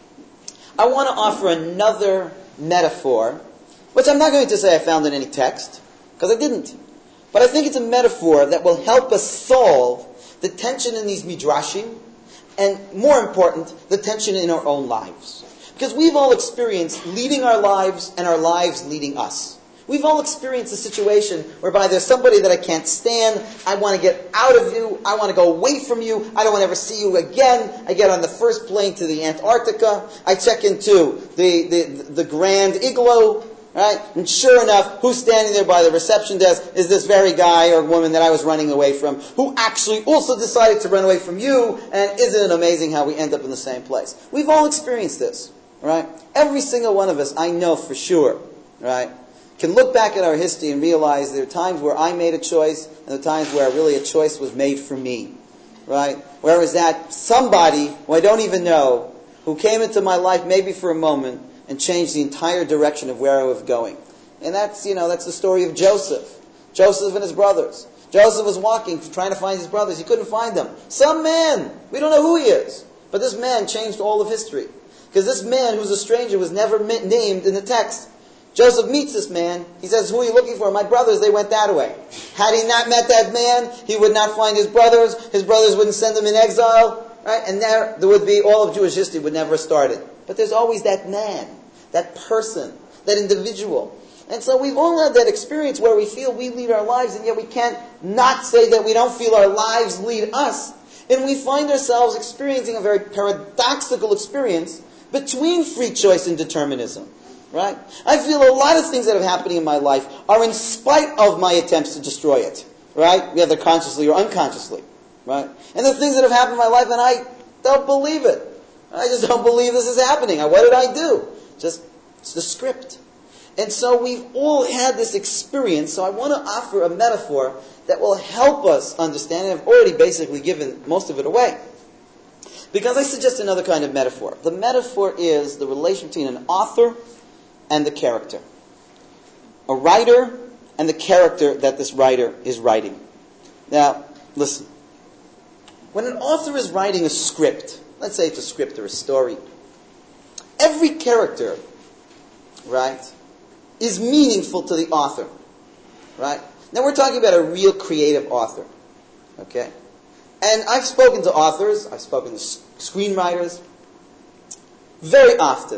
I want to offer another metaphor, which I'm not going to say I found in any text, because I didn't. But I think it's a metaphor that will help us solve the tension in these midrashim, and more important, the tension in our own lives. Because we've all experienced leading our lives and our lives leading us. We've all experienced a situation whereby there's somebody that I can't stand. I want to get out of you. I want to go away from you. I don't want to ever see you again. I get on the first plane to the Antarctica. I check into the, the, the Grand Igloo. Right? And sure enough, who's standing there by the reception desk is this very guy or woman that I was running away from, who actually also decided to run away from you. And isn't it amazing how we end up in the same place? We've all experienced this. Right? Every single one of us, I know for sure. Right? Can look back at our history and realize there are times where I made a choice and there are times where really a choice was made for me. Right? Where was that somebody who I don't even know, who came into my life maybe for a moment and changed the entire direction of where I was going. And that's, you know, that's the story of Joseph. Joseph and his brothers. Joseph was walking, trying to find his brothers. He couldn't find them. Some man, we don't know who he is, but this man changed all of history. Because this man who's a stranger was never named in the text. Joseph meets this man. He says, who are you looking for? My brothers, they went that way. Had he not met that man, he would not find his brothers. His brothers wouldn't send him in exile. Right? And there, there would be, all of Jewish history would never have started. But there's always that man, that person, that individual. And so we've all had that experience where we feel we lead our lives, and yet we can't not say that we don't feel our lives lead us. And we find ourselves experiencing a very paradoxical experience between free choice and determinism. Right? I feel a lot of things that are happening in my life are in spite of my attempts to destroy it. Right? Whether consciously or unconsciously. Right? And the things that have happened in my life, and I don't believe it. I just don't believe this is happening. What did I do? Just, it's the script. And so we've all had this experience, so I want to offer a metaphor that will help us understand, and I've already basically given most of it away. Because I suggest another kind of metaphor. The metaphor is the relation between an author and the character. A writer and the character that this writer is writing. Now, listen. When an author is writing a script, let's say it's a script or a story, every character, right, is meaningful to the author. Right? Now we're talking about a real creative author. Okay? And I've spoken to authors, I've spoken to screenwriters, very often.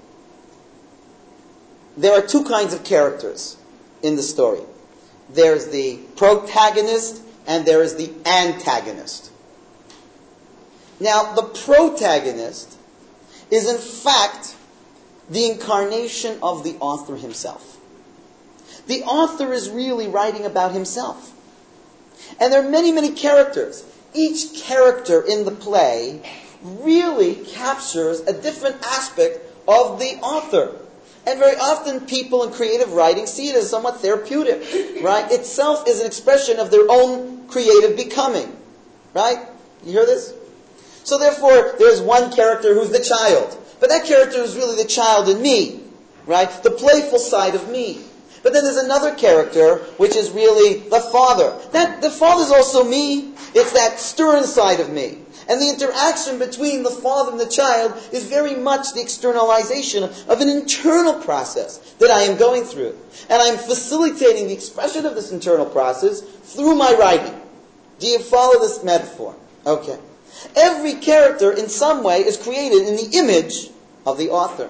There are two kinds of characters in the story. There's the protagonist and there is the antagonist. Now, the protagonist is in fact the incarnation of the author himself. The author is really writing about himself. And there are many, many characters. Each character in the play really captures a different aspect of the author. And very often people in creative writing see it as somewhat therapeutic, right? Itself is an expression of their own creative becoming, right? You hear this? So therefore, there's one character who's the child, But that character is really the child in me, right? The playful side of me. But then there's another character, which is really the father. That the father's also me. It's that stern side of me. And the interaction between the father and the child is very much the externalization of an internal process that I am going through. And I'm facilitating the expression of this internal process through my writing. Do you follow this metaphor? Okay. Every character in some way is created in the image of the author.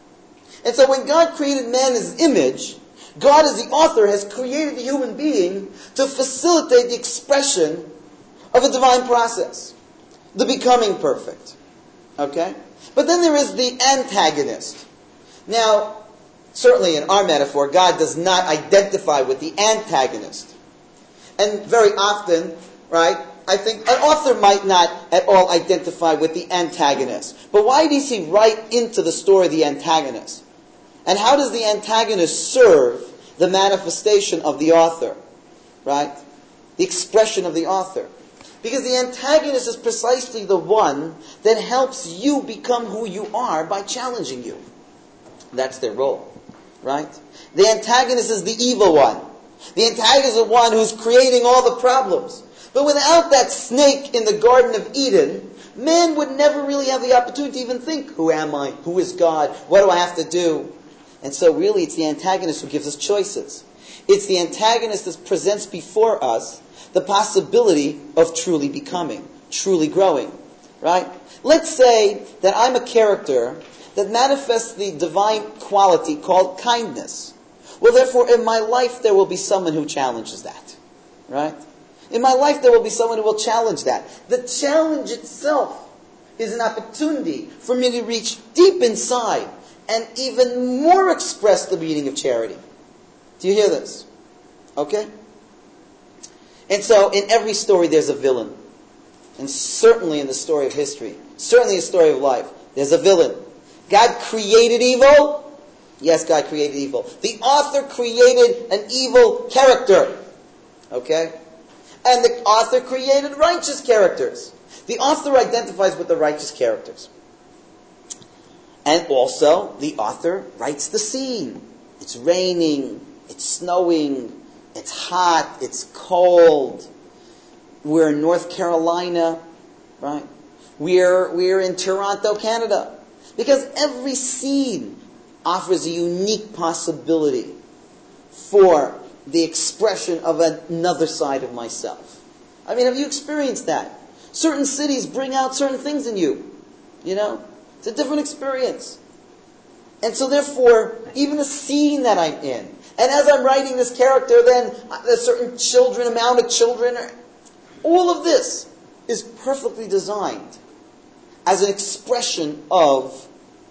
And so when God created man in his image, God as the author has created the human being to facilitate the expression of a divine process. The becoming perfect. Okay? But then there is the antagonist. Now, certainly in our metaphor, God does not identify with the antagonist. And very often, right, I think an author might not at all identify with the antagonist. But why does he write into the story the antagonist? And how does the antagonist serve the manifestation of the author? Right? The expression of the author. Because the antagonist is precisely the one that helps you become who you are by challenging you. That's their role. Right? The antagonist is the evil one. The antagonist is the one who's creating all the problems. But without that snake in the Garden of Eden, man would never really have the opportunity to even think, who am I? Who is God? What do I have to do? And so really it's the antagonist who gives us choices. It's the antagonist that presents before us the possibility of truly becoming, truly growing. Right? Let's say that I'm a character that manifests the divine quality called kindness. Well, therefore, in my life there will be someone who challenges that. Right? In my life there will be someone who will challenge that. The challenge itself is an opportunity for me to reach deep inside and even more express the meaning of charity. Do you hear this? Okay? And so, in every story there's a villain. And certainly in the story of history, certainly in the story of life, there's a villain. God created evil. Yes, God created evil. The author created an evil character. Okay? And the author created righteous characters. The author identifies with the righteous characters. And also, the author writes the scene. It's raining, it's snowing, it's hot, it's cold. We're in North Carolina, right? We're, we're in Toronto, Canada. Because every scene offers a unique possibility for the expression of another side of myself. I mean, have you experienced that? Certain cities bring out certain things in you. You know? It's a different experience. And so therefore, even the scene that I'm in, and as I'm writing this character, then a certain children, amount of children, all of this is perfectly designed as an expression of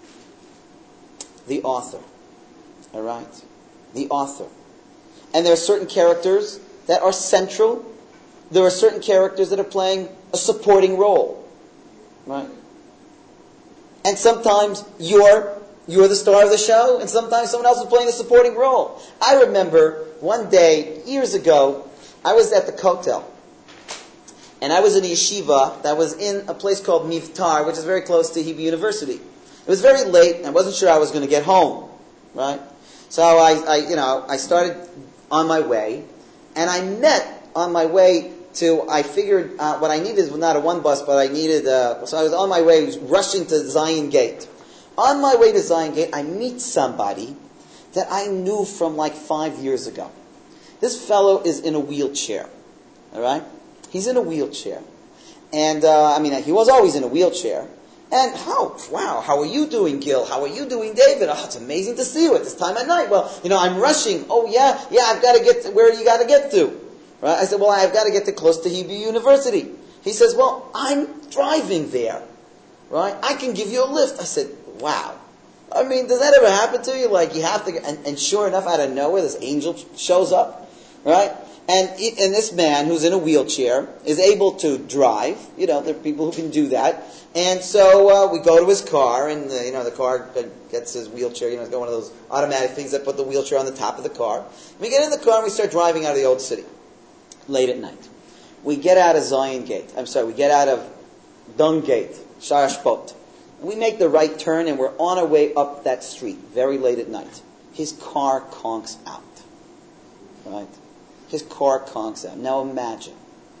the author. All right? The author. And there are certain characters that are central. There are certain characters that are playing a supporting role. Right? And sometimes you're you're the star of the show, and sometimes someone else is playing a supporting role. I remember one day, years ago, I was at the Kotel. And I was in a yeshiva that was in a place called Mivtar, which is very close to Hebrew University. It was very late, and I wasn't sure I was going to get home. Right? So I, I you know, I started on my way, and I met on my way to, I figured uh, what I needed was not a one bus, but I needed, uh, so I was on my way, rushing to Zion Gate. On my way to Zion Gate, I meet somebody that I knew from like five years ago. This fellow is in a wheelchair. All right? He's in a wheelchair. And, uh, I mean, he was always in a wheelchair. And how, wow, how are you doing, Gil? How are you doing, David? Oh, it's amazing to see you at this time of night. Well, you know, I'm rushing. Oh, yeah, yeah, I've got to get to where you got to get to. Right? I said, well, I've got to get to close to Hebrew University. He says, well, I'm driving there. Right? I can give you a lift. I said, wow. I mean, does that ever happen to you? Like, you have to, and, and sure enough, out of nowhere, this angel shows up. Right? And, and this man who's in a wheelchair is able to drive. You know, there are people who can do that. And so uh, we go to his car, and uh, you know the car gets his wheelchair. You know, it's got one of those automatic things that put the wheelchair on the top of the car. We get in the car and we start driving out of the old city late at night. We get out of Zion Gate. I'm sorry, we get out of Dung Gate, Shar Shpot. We make the right turn and we're on our way up that street, very late at night. His car conks out. Right? His car conks out. Now imagine.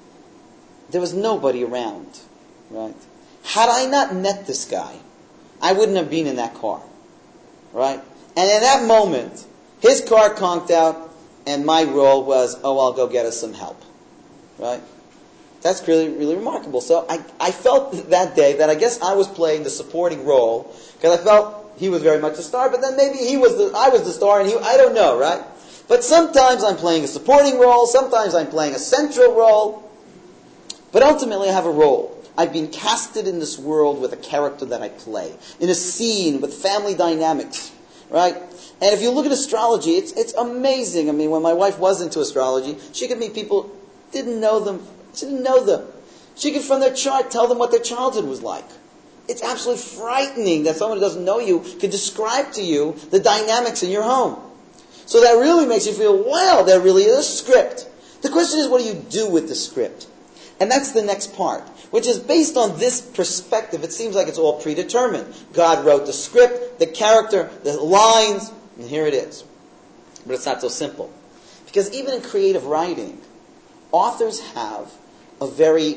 There was nobody around. Right? Had I not met this guy, I wouldn't have been in that car. Right? And in that moment, his car conked out, and my role was, oh, I'll go get us some help. Right? That's really, really remarkable. So I, I felt that day that I guess I was playing the supporting role, because I felt he was very much a star, but then maybe he was the, I was the star, and he, I don't know, right? But sometimes I'm playing a supporting role, sometimes I'm playing a central role, but ultimately I have a role. I've been casted in this world with a character that I play, in a scene with family dynamics, right? And if you look at astrology, it's it's amazing. I mean, when my wife was into astrology, she could meet people, didn't know them, she didn't know them. She could, from their chart, tell them what their childhood was like. It's absolutely frightening that someone who doesn't know you can describe to you the dynamics in your home. So that really makes you feel, wow, there really is a script. The question is, what do you do with the script? And that's the next part, which is based on this perspective. It seems like it's all predetermined. God wrote the script, the character, the lines, and here it is. But it's not so simple. Because even in creative writing, authors have a very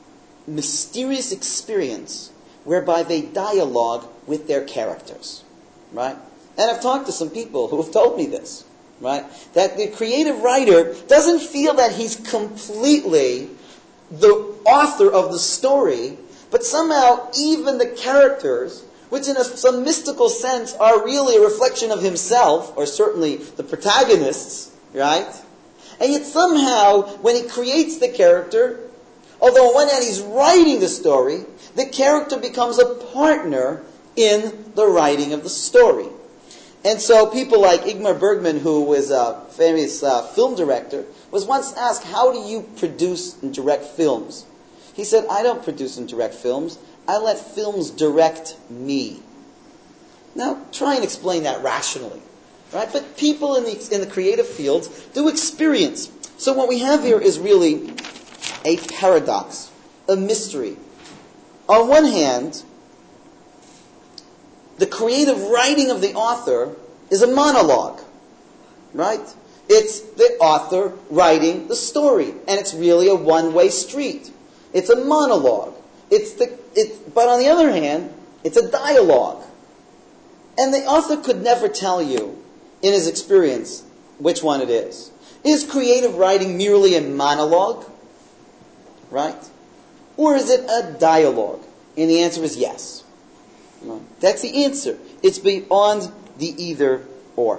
mysterious experience whereby they dialogue with their characters. Right? And I've talked to some people who have told me this. Right? That the creative writer doesn't feel that he's completely the author of the story, but somehow even the characters, which in a, some mystical sense are really a reflection of himself, or certainly the protagonists, right? And yet somehow, when he creates the character, although on one hand he's writing the story, the character becomes a partner in the writing of the story. And so people like Ingmar Bergman, who was a famous uh, film director, was once asked, how do you produce and direct films? He said, I don't produce and direct films. I let films direct me. Now, try and explain that rationally. Right? But people in the, in the creative fields do experience. So what we have here is really a paradox, a mystery. On one hand, the creative writing of the author is a monologue, right? It's the author writing the story, and it's really a one-way street. It's a monologue. It's the, it, but on the other hand, it's a dialogue. And the author could never tell you, in his experience, which one it is. Is creative writing merely a monologue, right? Or is it a dialogue? And the answer is yes. That's the answer. It's beyond the either or.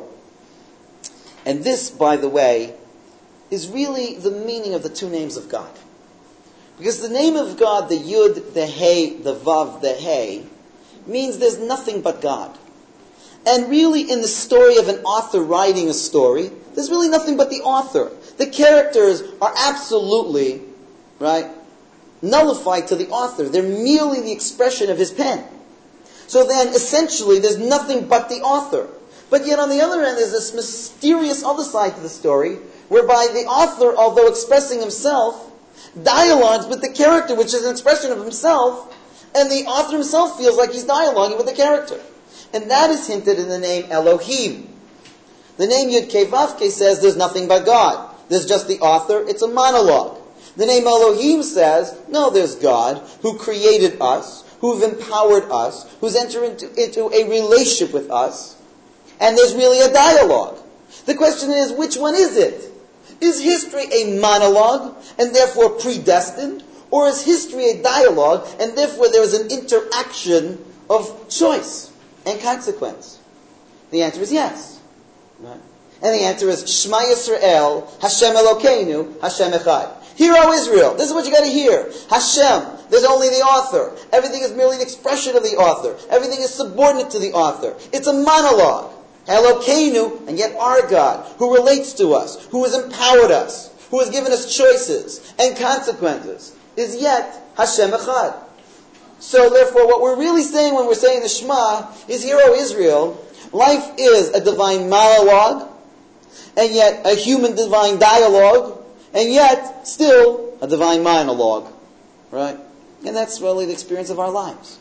And this, by the way, is really the meaning of the two names of God. Because the name of God, the Yud, the Hey, the Vav, the Hey, means there's nothing but God. And really in the story of an author writing a story, there's really nothing but the author. The characters are absolutely, right, nullified to the author. They're merely the expression of his pen. So then, essentially, there's nothing but the author. But yet, on the other hand, there's this mysterious other side to the story, whereby the author, although expressing himself, dialogues with the character, which is an expression of himself, and the author himself feels like he's dialoguing with the character. And that is hinted in the name Elohim. The name Yud-Kei Vav-Kei says there's nothing but God. There's just the author, it's a monologue. The name Elohim says, no, there's God who created us, who've empowered us, who's entered into, into a relationship with us, and there's really a dialogue. The question is, which one is it? Is history a monologue, and therefore predestined, or is history a dialogue, and therefore there is an interaction of choice and consequence? The answer is yes. Right? And the answer is, Shema Yisrael, Hashem Elokeinu, Hashem Echad. Hear, O Israel, this is what you got to hear. Hashem, there's only the author. Everything is merely an expression of the author. Everything is subordinate to the author. It's a monologue. Elokeinu, and yet our God, who relates to us, who has empowered us, who has given us choices and consequences, is yet Hashem Echad. So therefore, what we're really saying when we're saying the Shema is, Hear, O Israel, life is a divine monologue, and yet a human divine dialogue, and yet still a divine monologue. Right? And that's really the experience of our lives.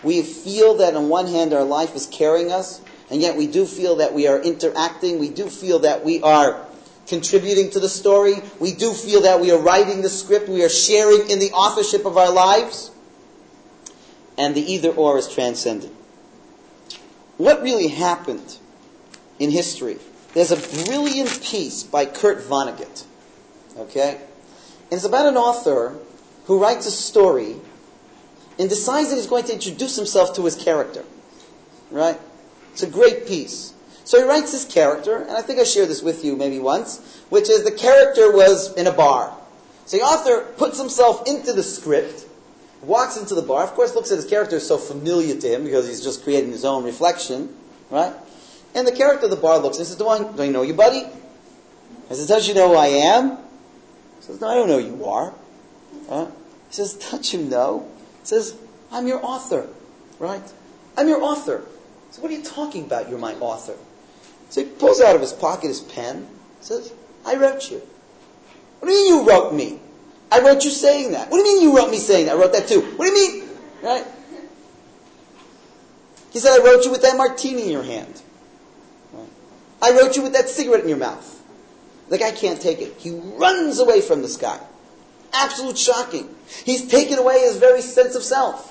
We feel that on one hand our life is carrying us, and yet we do feel that we are interacting. We do feel that we are contributing to the story. We do feel that we are writing the script. We are sharing in the authorship of our lives. And the either-or is transcendent. What really happened in history? There's a brilliant piece by Kurt Vonnegut. Okay? And it's about an author who writes a story and decides that he's going to introduce himself to his character. Right? It's a great piece. So he writes this character, and I think I shared this with you maybe once, which is the character was in a bar. So the author puts himself into the script, walks into the bar, of course looks at his character so familiar to him because he's just creating his own reflection, right? And the character of the bar looks and says, do I, do I know you, buddy? I says, don't you know who I am? He says, no, I don't know who you are. Huh? He says, don't you know? He says, I'm your author, right? I'm your author. So what are you talking about, you're my author? So he pulls out of his pocket his pen, says, I wrote you. What do you mean you wrote me? I wrote you saying that. What do you mean you wrote me saying that? I wrote that too. What do you mean? Right? He said, I wrote you with that martini in your hand. Right? I wrote you with that cigarette in your mouth. The guy can't take it. He runs away from this guy. Absolute shocking. He's taken away his very sense of self.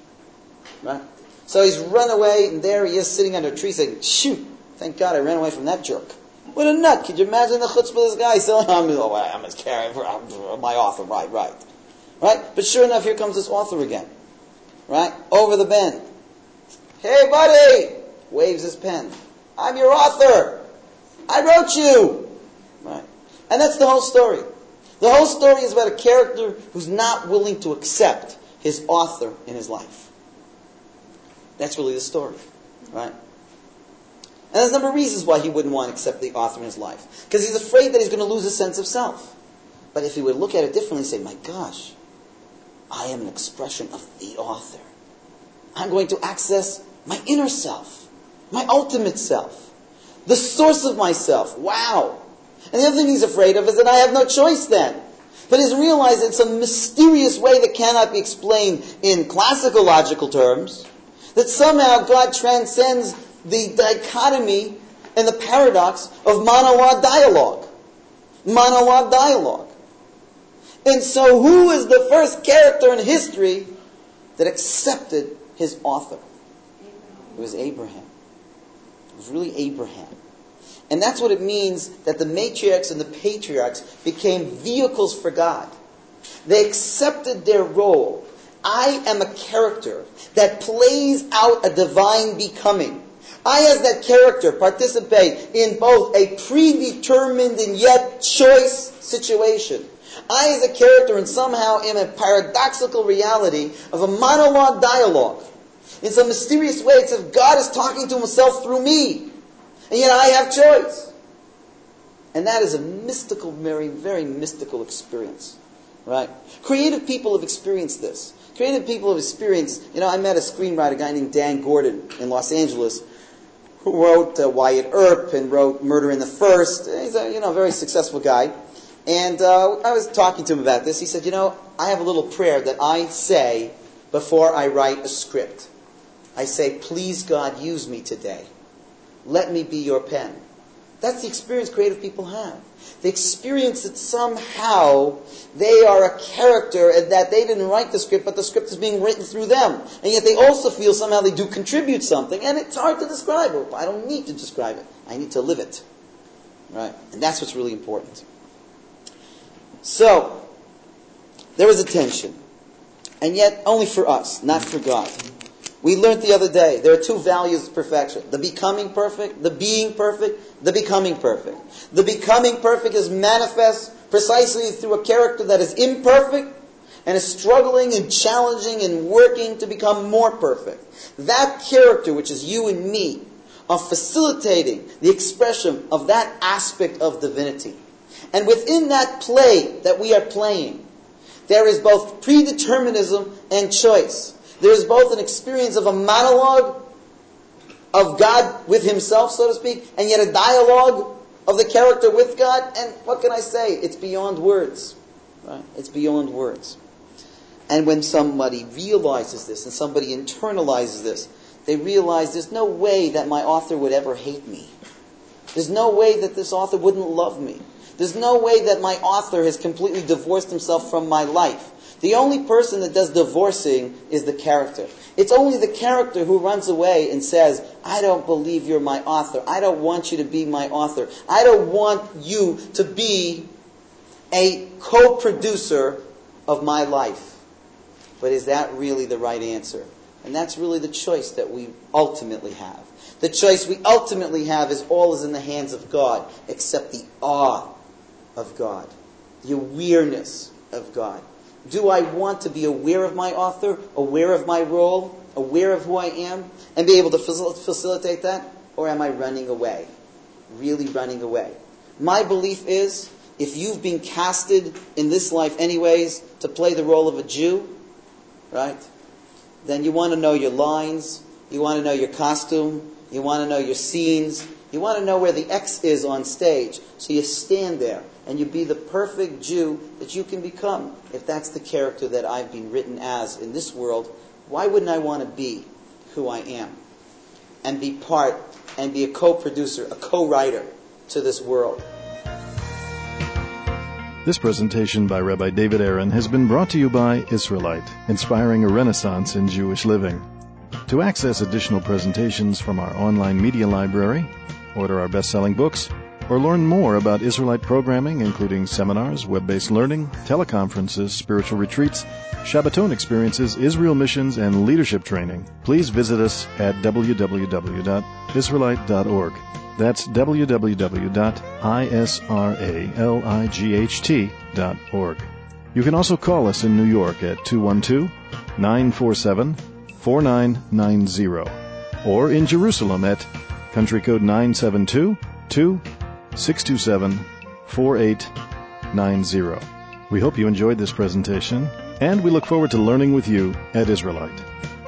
Right? So he's run away, and there he is sitting under a tree saying, shoot, thank God I ran away from that jerk. What a nut. Could you imagine the chutzpah of this guy saying, I'm, oh, I'm his character, I'm my author, right, right. Right? But sure enough, here comes this author again. Right? Over the bend. Hey, buddy! Waves his pen. I'm your author. I wrote you. Right? And that's the whole story. The whole story is about a character who's not willing to accept his author in his life. That's really the story. Right? And there's a number of reasons why he wouldn't want to accept the author in his life. Because he's afraid that he's going to lose his sense of self. But if he would look at it differently and say, my gosh, I am an expression of the author. I'm going to access my inner self, my ultimate self, the source of myself. Wow. And the other thing he's afraid of is that I have no choice then. But he's realized in some mysterious way that cannot be explained in classical logical terms, that somehow God transcends the dichotomy and the paradox of monologue dialogue. Monologue dialogue. And so who is the first character in history that accepted his author? It was Abraham. It was really Abraham. And that's what it means that the matriarchs and the patriarchs became vehicles for God. They accepted their role. I am a character that plays out a divine becoming. I, as that character, participate in both a predetermined and yet choice situation. I, as a character, and somehow am a paradoxical reality of a monologue dialogue. In some mysterious way, it's as if God is talking to himself through me. And yet I have choice. And that is a mystical, very, very mystical experience. Right? Creative people have experienced this. Creative people have experienced, you know, I met a screenwriter, a guy named Dan Gordon in Los Angeles, who wrote uh, Wyatt Earp and wrote Murder in the First. He's a, you know, very successful guy. And uh, I was talking to him about this. He said, you know, I have a little prayer that I say before I write a script. I say, please God, use me today. Let me be your pen. That's the experience creative people have. They experience that somehow they are a character and that they didn't write the script, but the script is being written through them. And yet they also feel somehow they do contribute something. And it's hard to describe it. I don't need to describe it. I need to live it. Right? And that's what's really important. So, there was a tension. And yet only for us, not for God. We learned the other day, there are two values of perfection. The becoming perfect, the being perfect, the becoming perfect. The becoming perfect is manifest precisely through a character that is imperfect and is struggling and challenging and working to become more perfect. That character, which is you and me, are facilitating the expression of that aspect of divinity. And within that play that we are playing, there is both predeterminism and choice. There is both an experience of a monologue of God with himself, so to speak, and yet a dialogue of the character with God. And what can I say? It's beyond words. Right? It's beyond words. And when somebody realizes this and somebody internalizes this, they realize there's no way that my author would ever hate me. There's no way that this author wouldn't love me. There's no way that my author has completely divorced himself from my life. The only person that does divorcing is the character. It's only the character who runs away and says, I don't believe you're my author. I don't want you to be my author. I don't want you to be a co-producer of my life. But is that really the right answer? And that's really the choice that we ultimately have. The choice we ultimately have is all is in the hands of God, except the awe of God, the awareness of God. Do I want to be aware of my author, aware of my role, aware of who I am, and be able to facilitate that? Or am I running away? Really running away? My belief is, if you've been casted in this life anyways to play the role of a Jew, right, then you want to know your lines, you want to know your costume, you want to know your scenes, you want to know where the X is on stage. So you stand there and you be the perfect Jew that you can become. If that's the character that I've been written as in this world, why wouldn't I want to be who I am? And be part, and be a co-producer, a co-writer to this world. This presentation by Rabbi David Aaron has been brought to you by Israelite, inspiring a renaissance in Jewish living. To access additional presentations from our online media library, order our best-selling books, or learn more about Israelite programming, including seminars, web-based learning, teleconferences, spiritual retreats, Shabbaton experiences, Israel missions, and leadership training, please visit us at w w w dot israelite dot org. That's w w w dot israelight dot org. You can also call us in New York at two one two, nine four seven, four nine nine zero, or in Jerusalem at country code nine seven two, two six two seven, four eight nine zero. We hope you enjoyed this presentation, and we look forward to learning with you at Israelite.